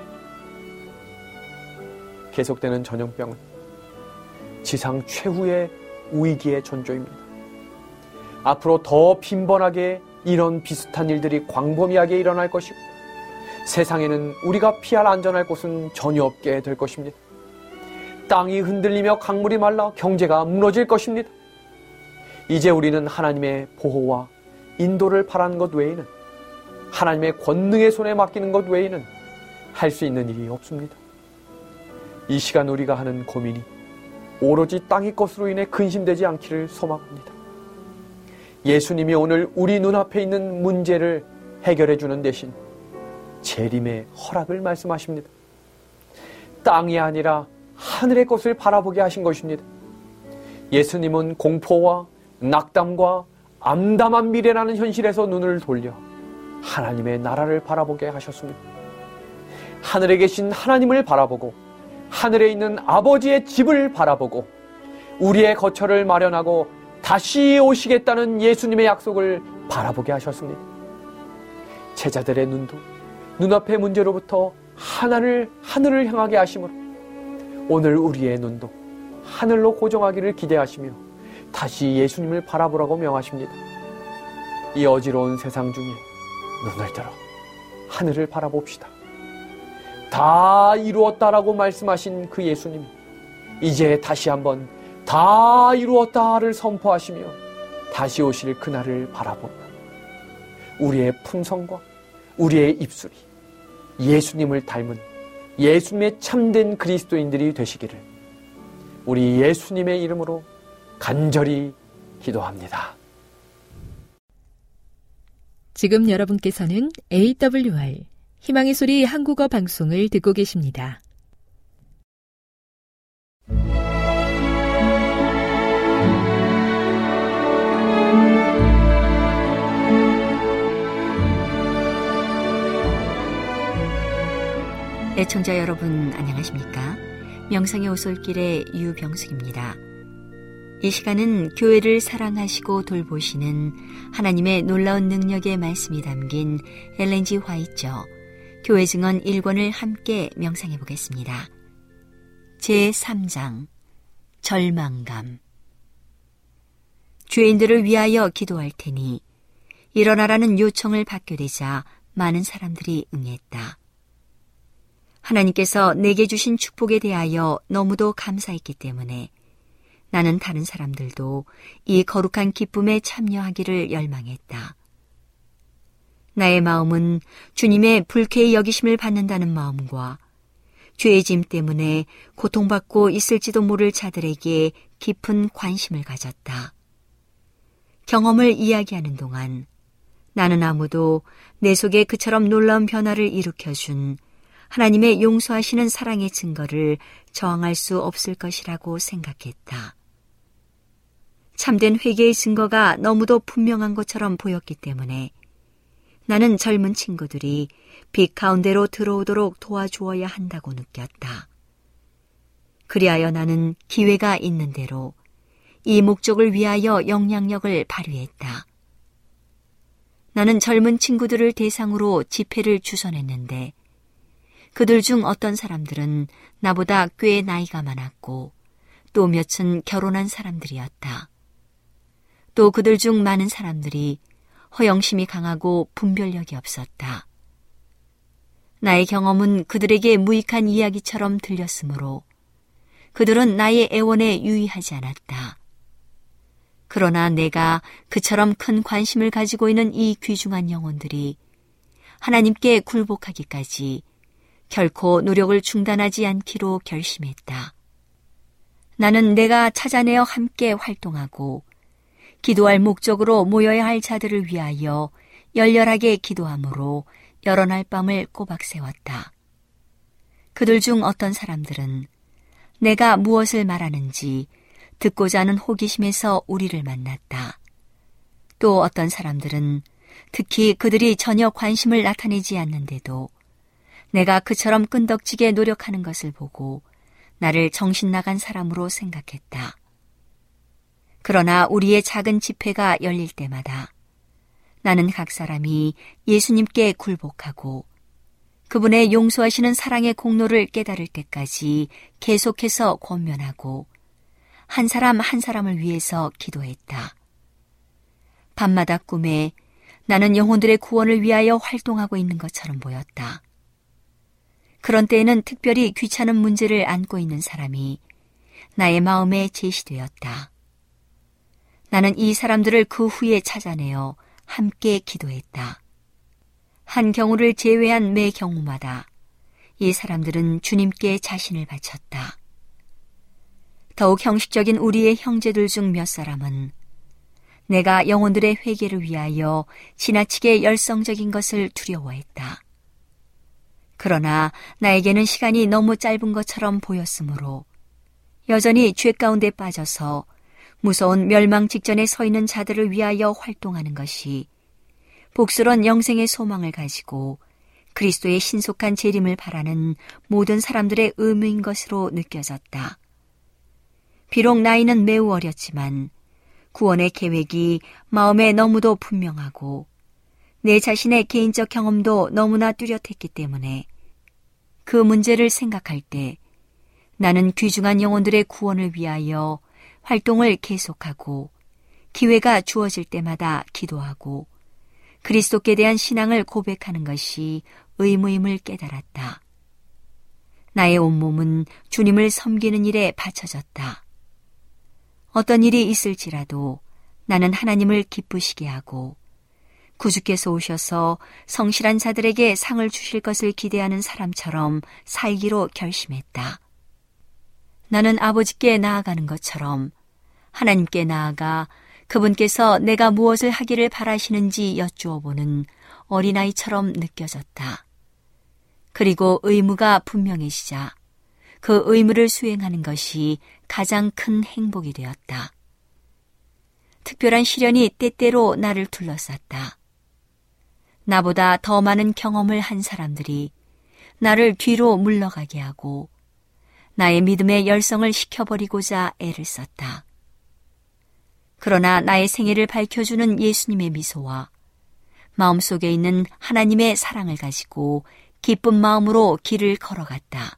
계속되는 전염병은 지상 최후의 위기의 전조입니다. 앞으로 더 빈번하게 이런 비슷한 일들이 광범위하게 일어날 것이고 세상에는 우리가 피할 안전할 곳은 전혀 없게 될 것입니다. 땅이 흔들리며 강물이 말라 경제가 무너질 것입니다. 이제 우리는 하나님의 보호와 인도를 바라는 것 외에는, 하나님의 권능의 손에 맡기는 것 외에는 할 수 있는 일이 없습니다. 이 시간 우리가 하는 고민이 오로지 땅의 것으로 인해 근심되지 않기를 소망합니다. 예수님이 오늘 우리 눈앞에 있는 문제를 해결해 주는 대신 재림의 허락을 말씀하십니다. 땅이 아니라 하늘의 것을 바라보게 하신 것입니다. 예수님은 공포와 낙담과 암담한 미래라는 현실에서 눈을 돌려 하나님의 나라를 바라보게 하셨습니다. 하늘에 계신 하나님을 바라보고 하늘에 있는 아버지의 집을 바라보고 우리의 거처를 마련하고 다시 오시겠다는 예수님의 약속을 바라보게 하셨습니다. 제자들의 눈도 눈앞의 문제로부터 하늘을 향하게 하심으로 오늘 우리의 눈도 하늘로 고정하기를 기대하시며 다시 예수님을 바라보라고 명하십니다. 이 어지러운 세상 중에 눈을 들어 하늘을 바라봅시다. 다 이루었다라고 말씀하신 그 예수님이 이제 다시 한번 다 이루었다를 선포하시며 다시 오실 그날을 바라보며 우리의 품성과 우리의 입술이 예수님을 닮은 예수님의 참된 그리스도인들이 되시기를 우리 예수님의 이름으로 간절히 기도합니다. 지금 여러분께서는 AWR 희망의 소리 한국어 방송을 듣고 계십니다. 애청자 여러분 안녕하십니까? 명상의 오솔길의 유병숙입니다. 이 시간은 교회를 사랑하시고 돌보시는 하나님의 놀라운 능력의 말씀이 담긴 엘렌 G. 화이처 교회 증언 1권을 함께 명상해 보겠습니다. 제3장 절망감. 죄인들을 위하여 기도할 테니 일어나라는 요청을 받게 되자 많은 사람들이 응했다. 하나님께서 내게 주신 축복에 대하여 너무도 감사했기 때문에 나는 다른 사람들도 이 거룩한 기쁨에 참여하기를 열망했다. 나의 마음은 주님의 불쾌히 여기심을 받는다는 마음과 죄의 짐 때문에 고통받고 있을지도 모를 자들에게 깊은 관심을 가졌다. 경험을 이야기하는 동안 나는 아무도 내 속에 그처럼 놀라운 변화를 일으켜준 하나님의 용서하시는 사랑의 증거를 저항할 수 없을 것이라고 생각했다. 참된 회개의 증거가 너무도 분명한 것처럼 보였기 때문에 나는 젊은 친구들이 빛 가운데로 들어오도록 도와주어야 한다고 느꼈다. 그리하여 나는 기회가 있는 대로 이 목적을 위하여 영향력을 발휘했다. 나는 젊은 친구들을 대상으로 집회를 주선했는데 그들 중 어떤 사람들은 나보다 꽤 나이가 많았고 또 몇은 결혼한 사람들이었다. 또 그들 중 많은 사람들이 허영심이 강하고 분별력이 없었다. 나의 경험은 그들에게 무익한 이야기처럼 들렸으므로 그들은 나의 애원에 유의하지 않았다. 그러나 내가 그처럼 큰 관심을 가지고 있는 이 귀중한 영혼들이 하나님께 굴복하기까지 결코 노력을 중단하지 않기로 결심했다. 나는 내가 찾아내어 함께 활동하고 기도할 목적으로 모여야 할 자들을 위하여 열렬하게 기도함으로 여러 날 밤을 꼬박 세웠다. 그들 중 어떤 사람들은 내가 무엇을 말하는지 듣고자 하는 호기심에서 우리를 만났다. 또 어떤 사람들은 특히 그들이 전혀 관심을 나타내지 않는데도 내가 그처럼 끈덕지게 노력하는 것을 보고 나를 정신 나간 사람으로 생각했다. 그러나 우리의 작은 집회가 열릴 때마다 나는 각 사람이 예수님께 굴복하고 그분의 용서하시는 사랑의 공로를 깨달을 때까지 계속해서 권면하고 한 사람 한 사람을 위해서 기도했다. 밤마다 꿈에 나는 영혼들의 구원을 위하여 활동하고 있는 것처럼 보였다. 그런 때에는 특별히 귀찮은 문제를 안고 있는 사람이 나의 마음에 제시되었다. 나는 이 사람들을 그 후에 찾아내어 함께 기도했다. 한 경우를 제외한 매 경우마다 이 사람들은 주님께 자신을 바쳤다. 더욱 형식적인 우리의 형제들 중 몇 사람은 내가 영혼들의 회개를 위하여 지나치게 열성적인 것을 두려워했다. 그러나 나에게는 시간이 너무 짧은 것처럼 보였으므로 여전히 죄 가운데 빠져서 무서운 멸망 직전에 서 있는 자들을 위하여 활동하는 것이 복스런 영생의 소망을 가지고 그리스도의 신속한 재림을 바라는 모든 사람들의 의무인 것으로 느껴졌다. 비록 나이는 매우 어렸지만 구원의 계획이 마음에 너무도 분명하고 내 자신의 개인적 경험도 너무나 뚜렷했기 때문에 그 문제를 생각할 때 나는 귀중한 영혼들의 구원을 위하여 활동을 계속하고 기회가 주어질 때마다 기도하고 그리스도께 대한 신앙을 고백하는 것이 의무임을 깨달았다. 나의 온몸은 주님을 섬기는 일에 바쳐졌다. 어떤 일이 있을지라도 나는 하나님을 기쁘시게 하고 구주께서 오셔서 성실한 자들에게 상을 주실 것을 기대하는 사람처럼 살기로 결심했다. 나는 아버지께 나아가는 것처럼 하나님께 나아가 그분께서 내가 무엇을 하기를 바라시는지 여쭈어보는 어린아이처럼 느껴졌다. 그리고 의무가 분명해지자 그 의무를 수행하는 것이 가장 큰 행복이 되었다. 특별한 시련이 때때로 나를 둘러쌌다. 나보다 더 많은 경험을 한 사람들이 나를 뒤로 물러가게 하고 나의 믿음의 열성을 식혀버리고자 애를 썼다. 그러나 나의 생애를 밝혀주는 예수님의 미소와 마음속에 있는 하나님의 사랑을 가지고 기쁜 마음으로 길을 걸어갔다.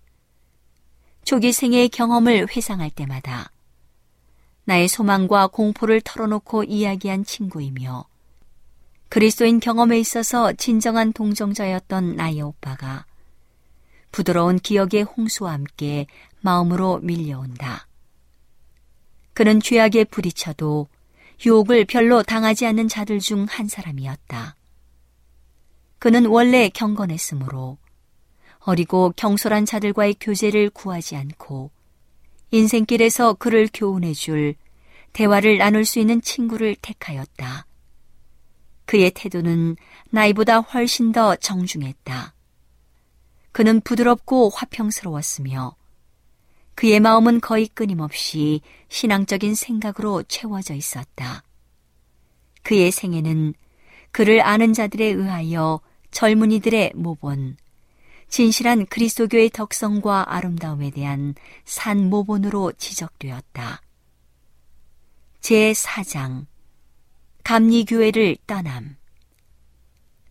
초기 생애의 경험을 회상할 때마다 나의 소망과 공포를 털어놓고 이야기한 친구이며 그리스도인 경험에 있어서 진정한 동정자였던 나의 오빠가 부드러운 기억의 홍수와 함께 마음으로 밀려온다. 그는 죄악에 부딪혀도 유혹을 별로 당하지 않는 자들 중 한 사람이었다. 그는 원래 경건했으므로 어리고 경솔한 자들과의 교제를 구하지 않고 인생길에서 그를 교훈해줄 대화를 나눌 수 있는 친구를 택하였다. 그의 태도는 나이보다 훨씬 더 정중했다. 그는 부드럽고 화평스러웠으며 그의 마음은 거의 끊임없이 신앙적인 생각으로 채워져 있었다. 그의 생애는 그를 아는 자들에 의하여 젊은이들의 모본, 진실한 그리스도교의 덕성과 아름다움에 대한 산 모본으로 지적되었다. 제4장 감리교회를 떠남.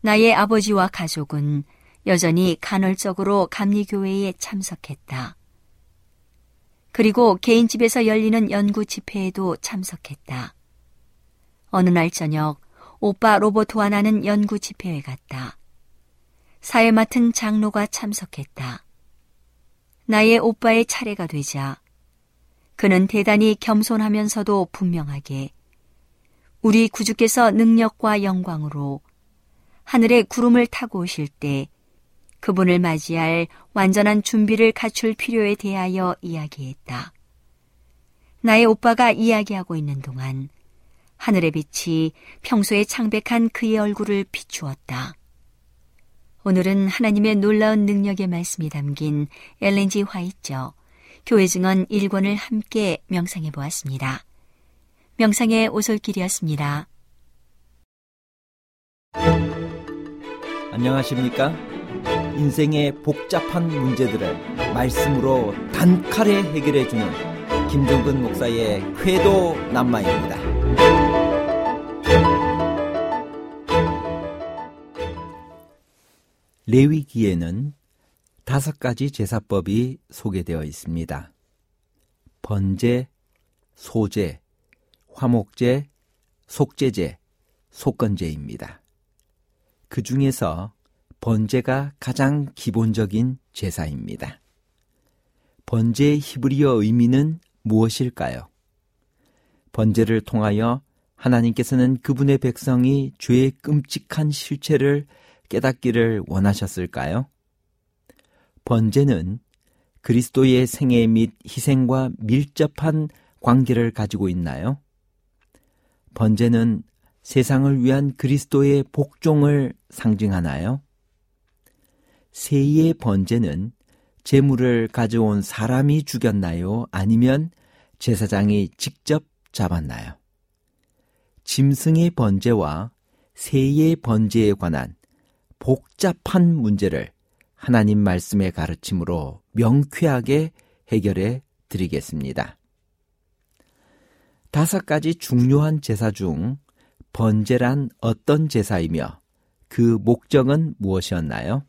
나의 아버지와 가족은 여전히 간헐적으로 감리교회에 참석했다. 그리고 개인 집에서 열리는 연구 집회에도 참석했다. 어느 날 저녁 오빠 로버트와 나는 연구 집회에 갔다. 사회 맡은 장로가 참석했다. 나의 오빠의 차례가 되자 그는 대단히 겸손하면서도 분명하게 우리 구주께서 능력과 영광으로 하늘의 구름을 타고 오실 때 그분을 맞이할 완전한 준비를 갖출 필요에 대하여 이야기했다. 나의 오빠가 이야기하고 있는 동안 하늘의 빛이 평소에 창백한 그의 얼굴을 비추었다. 오늘은 하나님의 놀라운 능력의 말씀이 담긴 엘렌 G. 화이처 교회 증언 1권을 함께 명상해 보았습니다. 명상의 오솔길이었습니다. 안녕하십니까? 인생의 복잡한 문제들을 말씀으로 단칼에 해결해주는 김종근 목사의 쾌도 남마입니다. 레위기에는 5가지 제사법이 소개되어 있습니다. 번제, 소제, 화목제, 속제제, 속건제입니다. 그 중에서 번제가 가장 기본적인 제사입니다. 번제의 히브리어 의미는 무엇일까요? 번제를 통하여 하나님께서는 그분의 백성이 죄의 끔찍한 실체를 깨닫기를 원하셨을까요? 번제는 그리스도의 생애 및 희생과 밀접한 관계를 가지고 있나요? 번제는 세상을 위한 그리스도의 복종을 상징하나요? 세의 번제는 제물을 가져온 사람이 죽였나요? 아니면 제사장이 직접 잡았나요? 짐승의 번제와 새의 번제에 관한 복잡한 문제를 하나님 말씀의 가르침으로 명쾌하게 해결해 드리겠습니다. 5가지 중요한 제사 중 번제란 어떤 제사이며 그 목적은 무엇이었나요?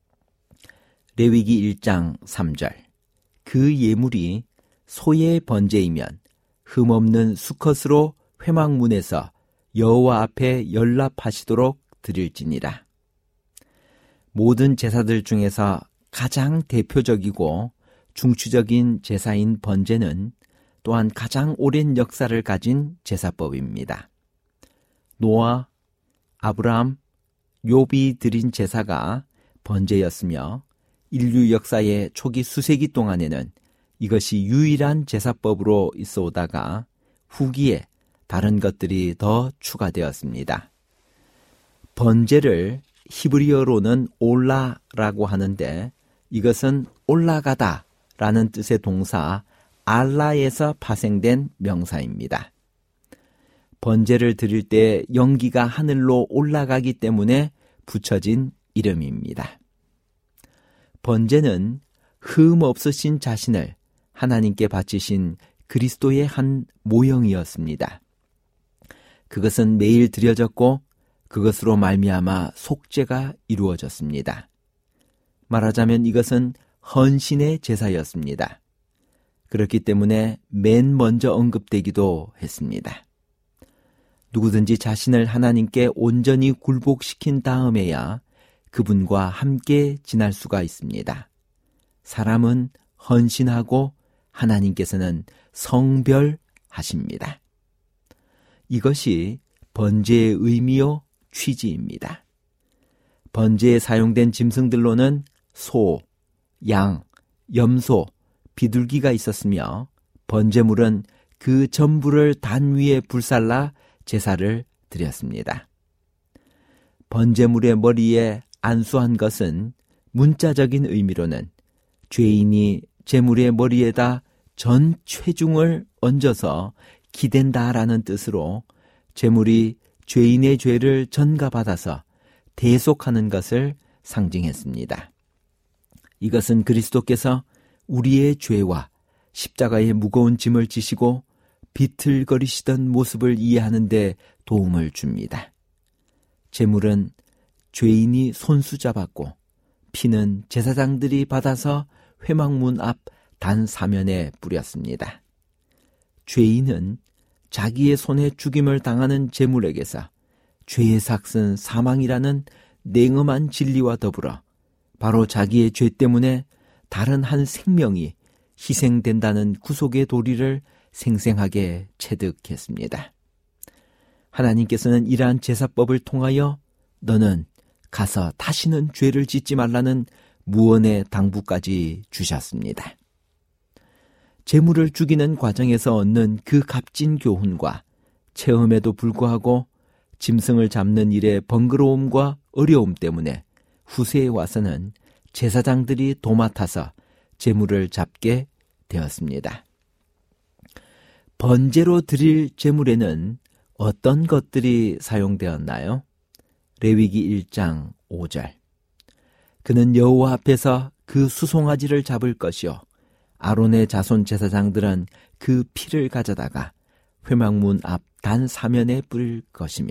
레위기 1장 3절 그 예물이 소의 번제이면 흠없는 수컷으로 회막문에서 여호와 앞에 연락하시도록 드릴지니라. 모든 제사들 중에서 가장 대표적이고 중추적인 제사인 번제는 또한 가장 오랜 역사를 가진 제사법입니다. 노아, 아브라함, 욥이 드린 제사가 번제였으며 인류 역사의 초기 수세기 동안에는 이것이 유일한 제사법으로 있어 오다가 후기에 다른 것들이 더 추가되었습니다. 번제를 히브리어로는 올라라고 하는데 이것은 올라가다라는 뜻의 동사 알라에서 파생된 명사입니다. 번제를 드릴 때 연기가 하늘로 올라가기 때문에 붙여진 이름입니다. 번제는 흠 없으신 자신을 하나님께 바치신 그리스도의 한 모형이었습니다. 그것은 매일 드려졌고 그것으로 말미암아 속죄가 이루어졌습니다. 말하자면 이것은 헌신의 제사였습니다. 그렇기 때문에 맨 먼저 언급되기도 했습니다. 누구든지 자신을 하나님께 온전히 굴복시킨 다음에야 그분과 함께 지날 수가 있습니다. 사람은 헌신하고 하나님께서는 성별하십니다. 이것이 번제의 의미요 취지입니다. 번제에 사용된 짐승들로는 소, 양, 염소, 비둘기가 있었으며 번제물은 그 전부를 단 위에 불살라 제사를 드렸습니다. 번제물의 머리에 안수한 것은 문자적인 의미로는 죄인이 제물의 머리에다 전 체중을 얹어서 기댄다라는 뜻으로 제물이 죄인의 죄를 전가받아서 대속하는 것을 상징했습니다. 이것은 그리스도께서 우리의 죄와 십자가의 무거운 짐을 지시고 비틀거리시던 모습을 이해하는 데 도움을 줍니다. 제물은 죄인이 손수 잡았고 피는 제사장들이 받아서 회막문 앞 단 사면에 뿌렸습니다. 죄인은 자기의 손에 죽임을 당하는 제물에게서 죄의 삭은 사망이라는 냉엄한 진리와 더불어 바로 자기의 죄 때문에 다른 한 생명이 희생된다는 구속의 도리를 생생하게 체득했습니다. 하나님께서는 이러한 제사법을 통하여 너는 가서 다시는 죄를 짓지 말라는 무언의 당부까지 주셨습니다. 제물을 죽이는 과정에서 얻는 그 값진 교훈과 체험에도 불구하고 짐승을 잡는 일의 번거로움과 어려움 때문에 후세에 와서는 제사장들이 도맡아서 제물을 잡게 되었습니다. 번제로 드릴 제물에는 어떤 것들이 사용되었나요? 레위기 1장 5절. 그는 여호와 앞에서 그 수송아지를 잡을 것이요 아론의 자손 제사장들은 그 피를 가져다가 회막문 앞 단 사면에 뿌릴 것이며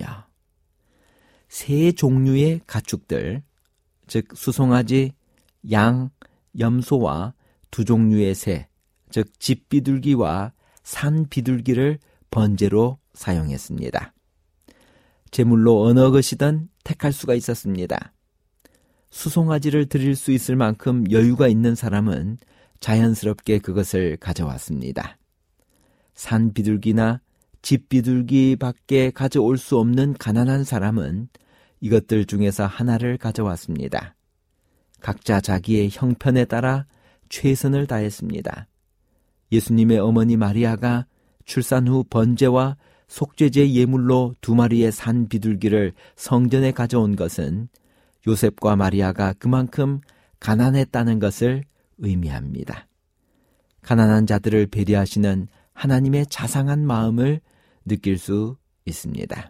세 종류의 가축들, 즉 수송아지, 양, 염소와 두 종류의 새, 즉 집비둘기와 산비둘기를 번제로 사용했습니다. 제물로 어느 것이든 택할 수가 있었습니다. 수송아지를 드릴 수 있을 만큼 여유가 있는 사람은 자연스럽게 그것을 가져왔습니다. 산비둘기나 집비둘기밖에 가져올 수 없는 가난한 사람은 이것들 중에서 하나를 가져왔습니다. 각자 자기의 형편에 따라 최선을 다했습니다. 예수님의 어머니 마리아가 출산 후 번제와 속죄제 예물로 2마리의 산비둘기를 성전에 가져온 것은 요셉과 마리아가 그만큼 가난했다는 것을 의미합니다. 가난한 자들을 배려하시는 하나님의 자상한 마음을 느낄 수 있습니다.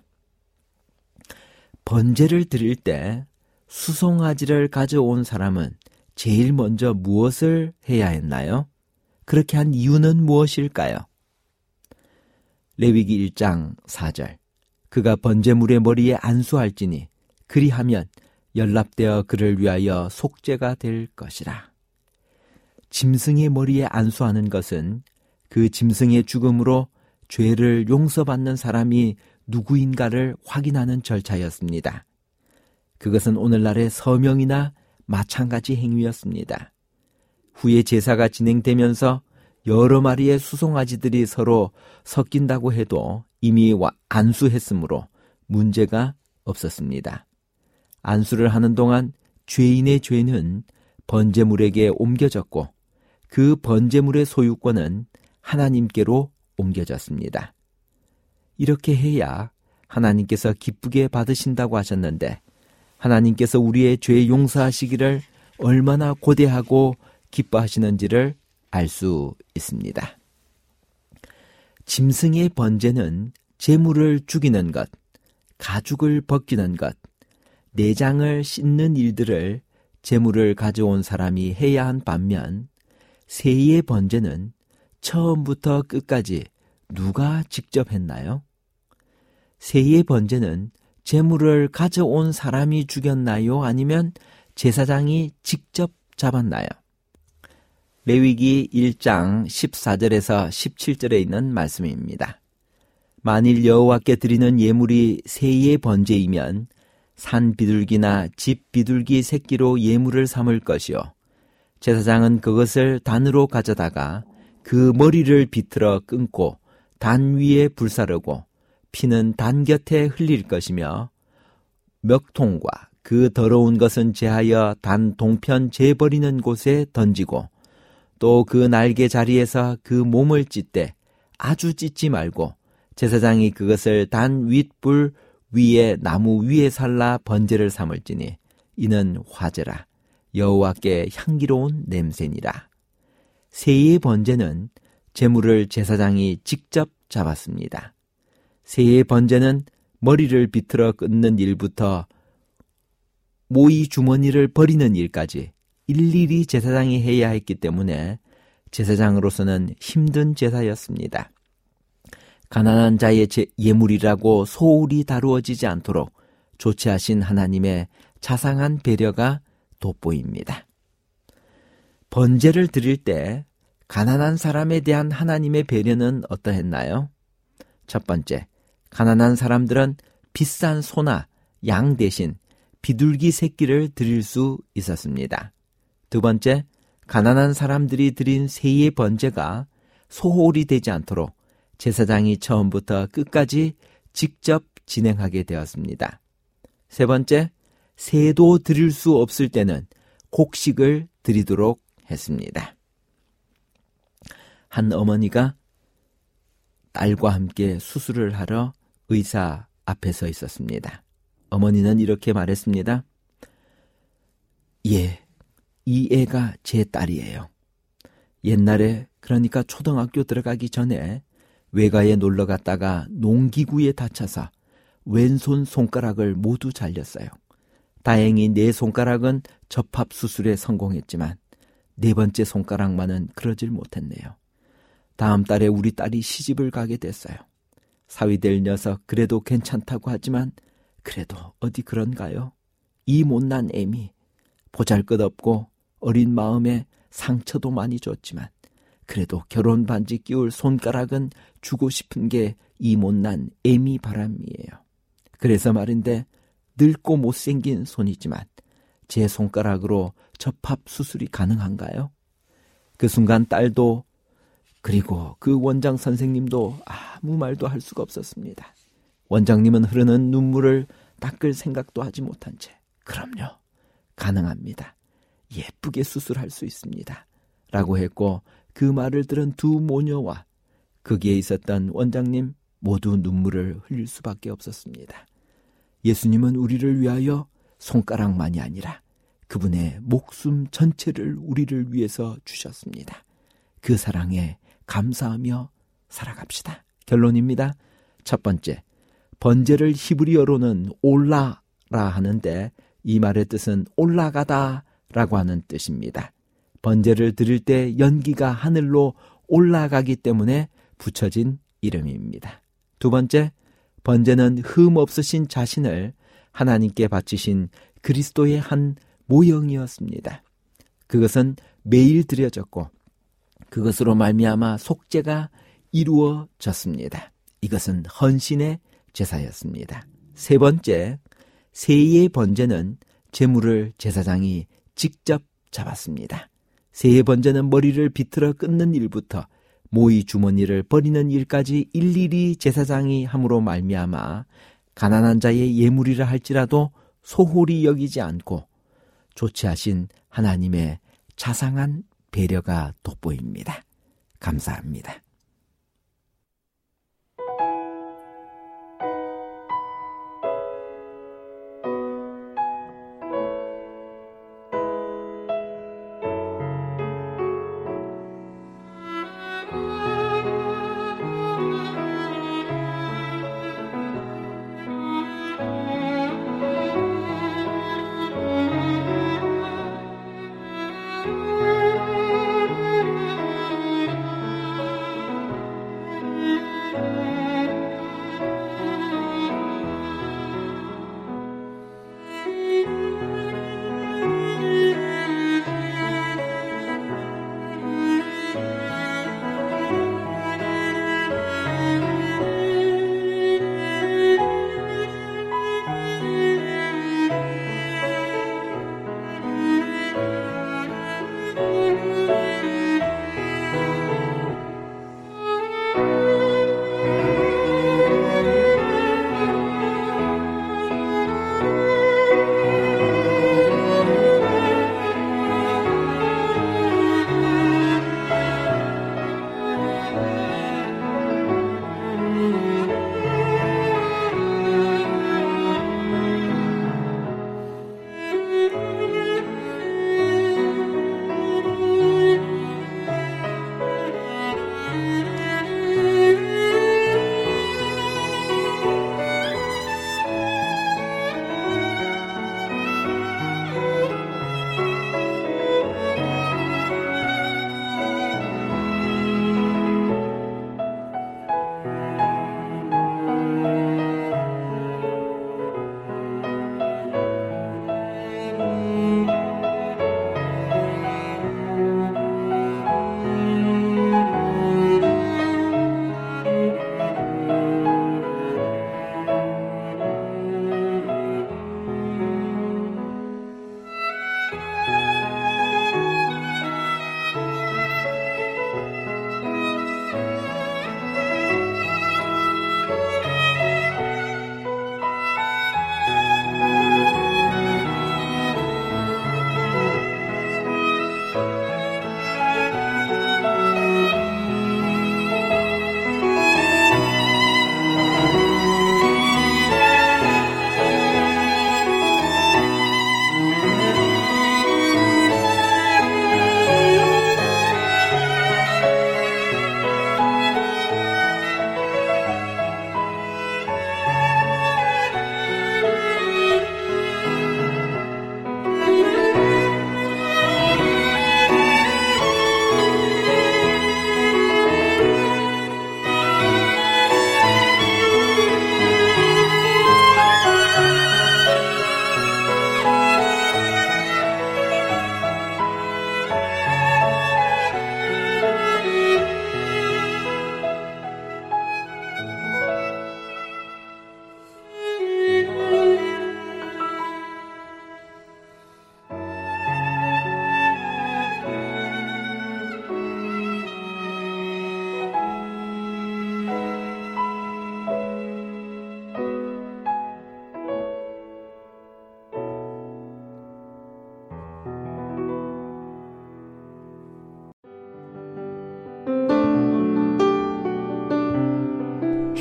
번제를 드릴 때 수송아지를 가져온 사람은 제일 먼저 무엇을 해야 했나요? 그렇게 한 이유는 무엇일까요? 레위기 1장 4절. 그가 번제물의 머리에 안수할지니 그리하면 연락되어 그를 위하여 속죄가 될 것이라. 짐승의 머리에 안수하는 것은 그 짐승의 죽음으로 죄를 용서받는 사람이 누구인가를 확인하는 절차였습니다. 그것은 오늘날의 서명이나 마찬가지 행위였습니다. 후에 제사가 진행되면서 여러 마리의 수송아지들이 서로 섞인다고 해도 이미 안수했으므로 문제가 없었습니다. 안수를 하는 동안 죄인의 죄는 번제물에게 옮겨졌고 그 번제물의 소유권은 하나님께로 옮겨졌습니다. 이렇게 해야 하나님께서 기쁘게 받으신다고 하셨는데 하나님께서 우리의 죄 용서하시기를 얼마나 고대하고 기뻐하시는지를 알 수 있습니다. 짐승의 번제는 제물을 죽이는 것, 가죽을 벗기는 것, 내장을 씻는 일들을 제물을 가져온 사람이 해야 한 반면 새의 번제는 처음부터 끝까지 누가 직접 했나요? 새의 번제는 제물을 가져온 사람이 죽였나요? 아니면 제사장이 직접 잡았나요? 레위기 1장 14절에서 17절에 있는 말씀입니다. 만일 여호와께 드리는 예물이 새의 번제이면 산비둘기나 집비둘기 새끼로 예물을 삼을 것이요 제사장은 그것을 단으로 가져다가 그 머리를 비틀어 끊고 단 위에 불사르고 피는 단 곁에 흘릴 것이며 멱통과 그 더러운 것은 제하여 단 동편 재버리는 곳에 던지고 또 그 날개 자리에서 그 몸을 찢되 아주 찢지 말고 제사장이 그것을 단 윗불 위에 나무 위에 살라 번제를 삼을지니 이는 화제라 여호와께 향기로운 냄새니라. 새의 번제는 제물을 제사장이 직접 잡았습니다. 새의 번제는 머리를 비틀어 끊는 일부터 모이 주머니를 버리는 일까지 일일이 제사장이 해야 했기 때문에 제사장으로서는 힘든 제사였습니다. 가난한 자의 예물이라고 소홀히 다루어지지 않도록 조치하신 하나님의 자상한 배려가 돋보입니다. 번제를 드릴 때 가난한 사람에 대한 하나님의 배려는 어떠했나요? 첫 번째, 가난한 사람들은 비싼 소나 양 대신 비둘기 새끼를 드릴 수 있었습니다. 두 번째, 가난한 사람들이 드린 새의 번제가 소홀히 되지 않도록 제사장이 처음부터 끝까지 직접 진행하게 되었습니다. 세 번째, 새도 드릴 수 없을 때는 곡식을 드리도록 했습니다. 한 어머니가 딸과 함께 수술을 하러 의사 앞에 서 있었습니다. 어머니는 이렇게 말했습니다. 예, 이 애가 제 딸이에요. 옛날에, 그러니까 초등학교 들어가기 전에 외가에 놀러 갔다가 농기구에 다쳐서 왼손 손가락을 모두 잘렸어요. 다행히 네 손가락은 접합 수술에 성공했지만 네 번째 손가락만은 그러질 못했네요. 다음 달에 우리 딸이 시집을 가게 됐어요. 사위될 녀석 그래도 괜찮다고 하지만 그래도 어디 그런가요? 이 못난 애미 보잘것없고 어린 마음에 상처도 많이 줬지만 그래도 결혼 반지 끼울 손가락은 주고 싶은 게 이 못난 애미 바람이에요. 그래서 말인데 늙고 못생긴 손이지만 제 손가락으로 접합 수술이 가능한가요? 그 순간 딸도 그리고 그 원장 선생님도 아무 말도 할 수가 없었습니다. 원장님은 흐르는 눈물을 닦을 생각도 하지 못한 채 그럼요, 가능합니다. 예쁘게 수술할 수 있습니다. 라고 했고 그 말을 들은 두 모녀와 거기에 있었던 원장님 모두 눈물을 흘릴 수밖에 없었습니다. 예수님은 우리를 위하여 손가락만이 아니라 그분의 목숨 전체를 우리를 위해서 주셨습니다. 그 사랑에 감사하며 살아갑시다. 결론입니다. 첫 번째, 번제를 히브리어로는 올라라 하는데 이 말의 뜻은 올라가다 라고 하는 뜻입니다. 번제를 드릴 때 연기가 하늘로 올라가기 때문에 붙여진 이름입니다. 두 번째, 번제는 흠 없으신 자신을 하나님께 바치신 그리스도의 한 모형이었습니다. 그것은 매일 드려졌고 그것으로 말미암아 속죄가 이루어졌습니다. 이것은 헌신의 제사였습니다. 세 번째, 새의 번제는 제물을 제사장이 직접 잡았습니다. 새의 번제는 머리를 비틀어 끊는 일부터 모이 주머니를 버리는 일까지 일일이 제사장이 함으로 말미암아 가난한 자의 예물이라 할지라도 소홀히 여기지 않고 조치하신 하나님의 자상한 배려가 돋보입니다. 감사합니다.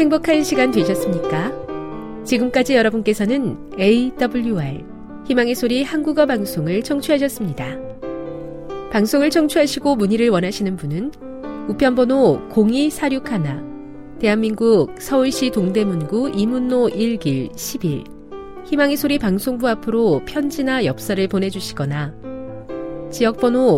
행복한 시간 되셨습니까? 지금까지 여러분께서는 AWR 희망의 소리 한국어 방송을 청취하셨습니다. 방송을 청취하시고 문의를 원하시는 분은 우편번호 02461 대한민국 서울시 동대문구 이문로 1길 11 희망의 소리 방송부 앞으로 편지나 엽서를 보내주시거나 지역번호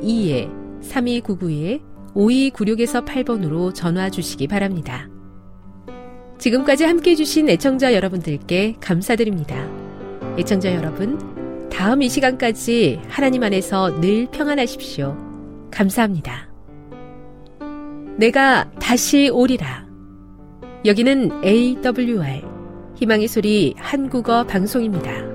02-3299-5296에서 8번으로 전화 주시기 바랍니다. 지금까지 함께해 주신 애청자 여러분들께 감사드립니다. 애청자 여러분, 다음 이 시간까지 하나님 안에서 늘 평안하십시오. 감사합니다. 내가 다시 오리라. 여기는 AWR 희망의 소리 한국어 방송입니다.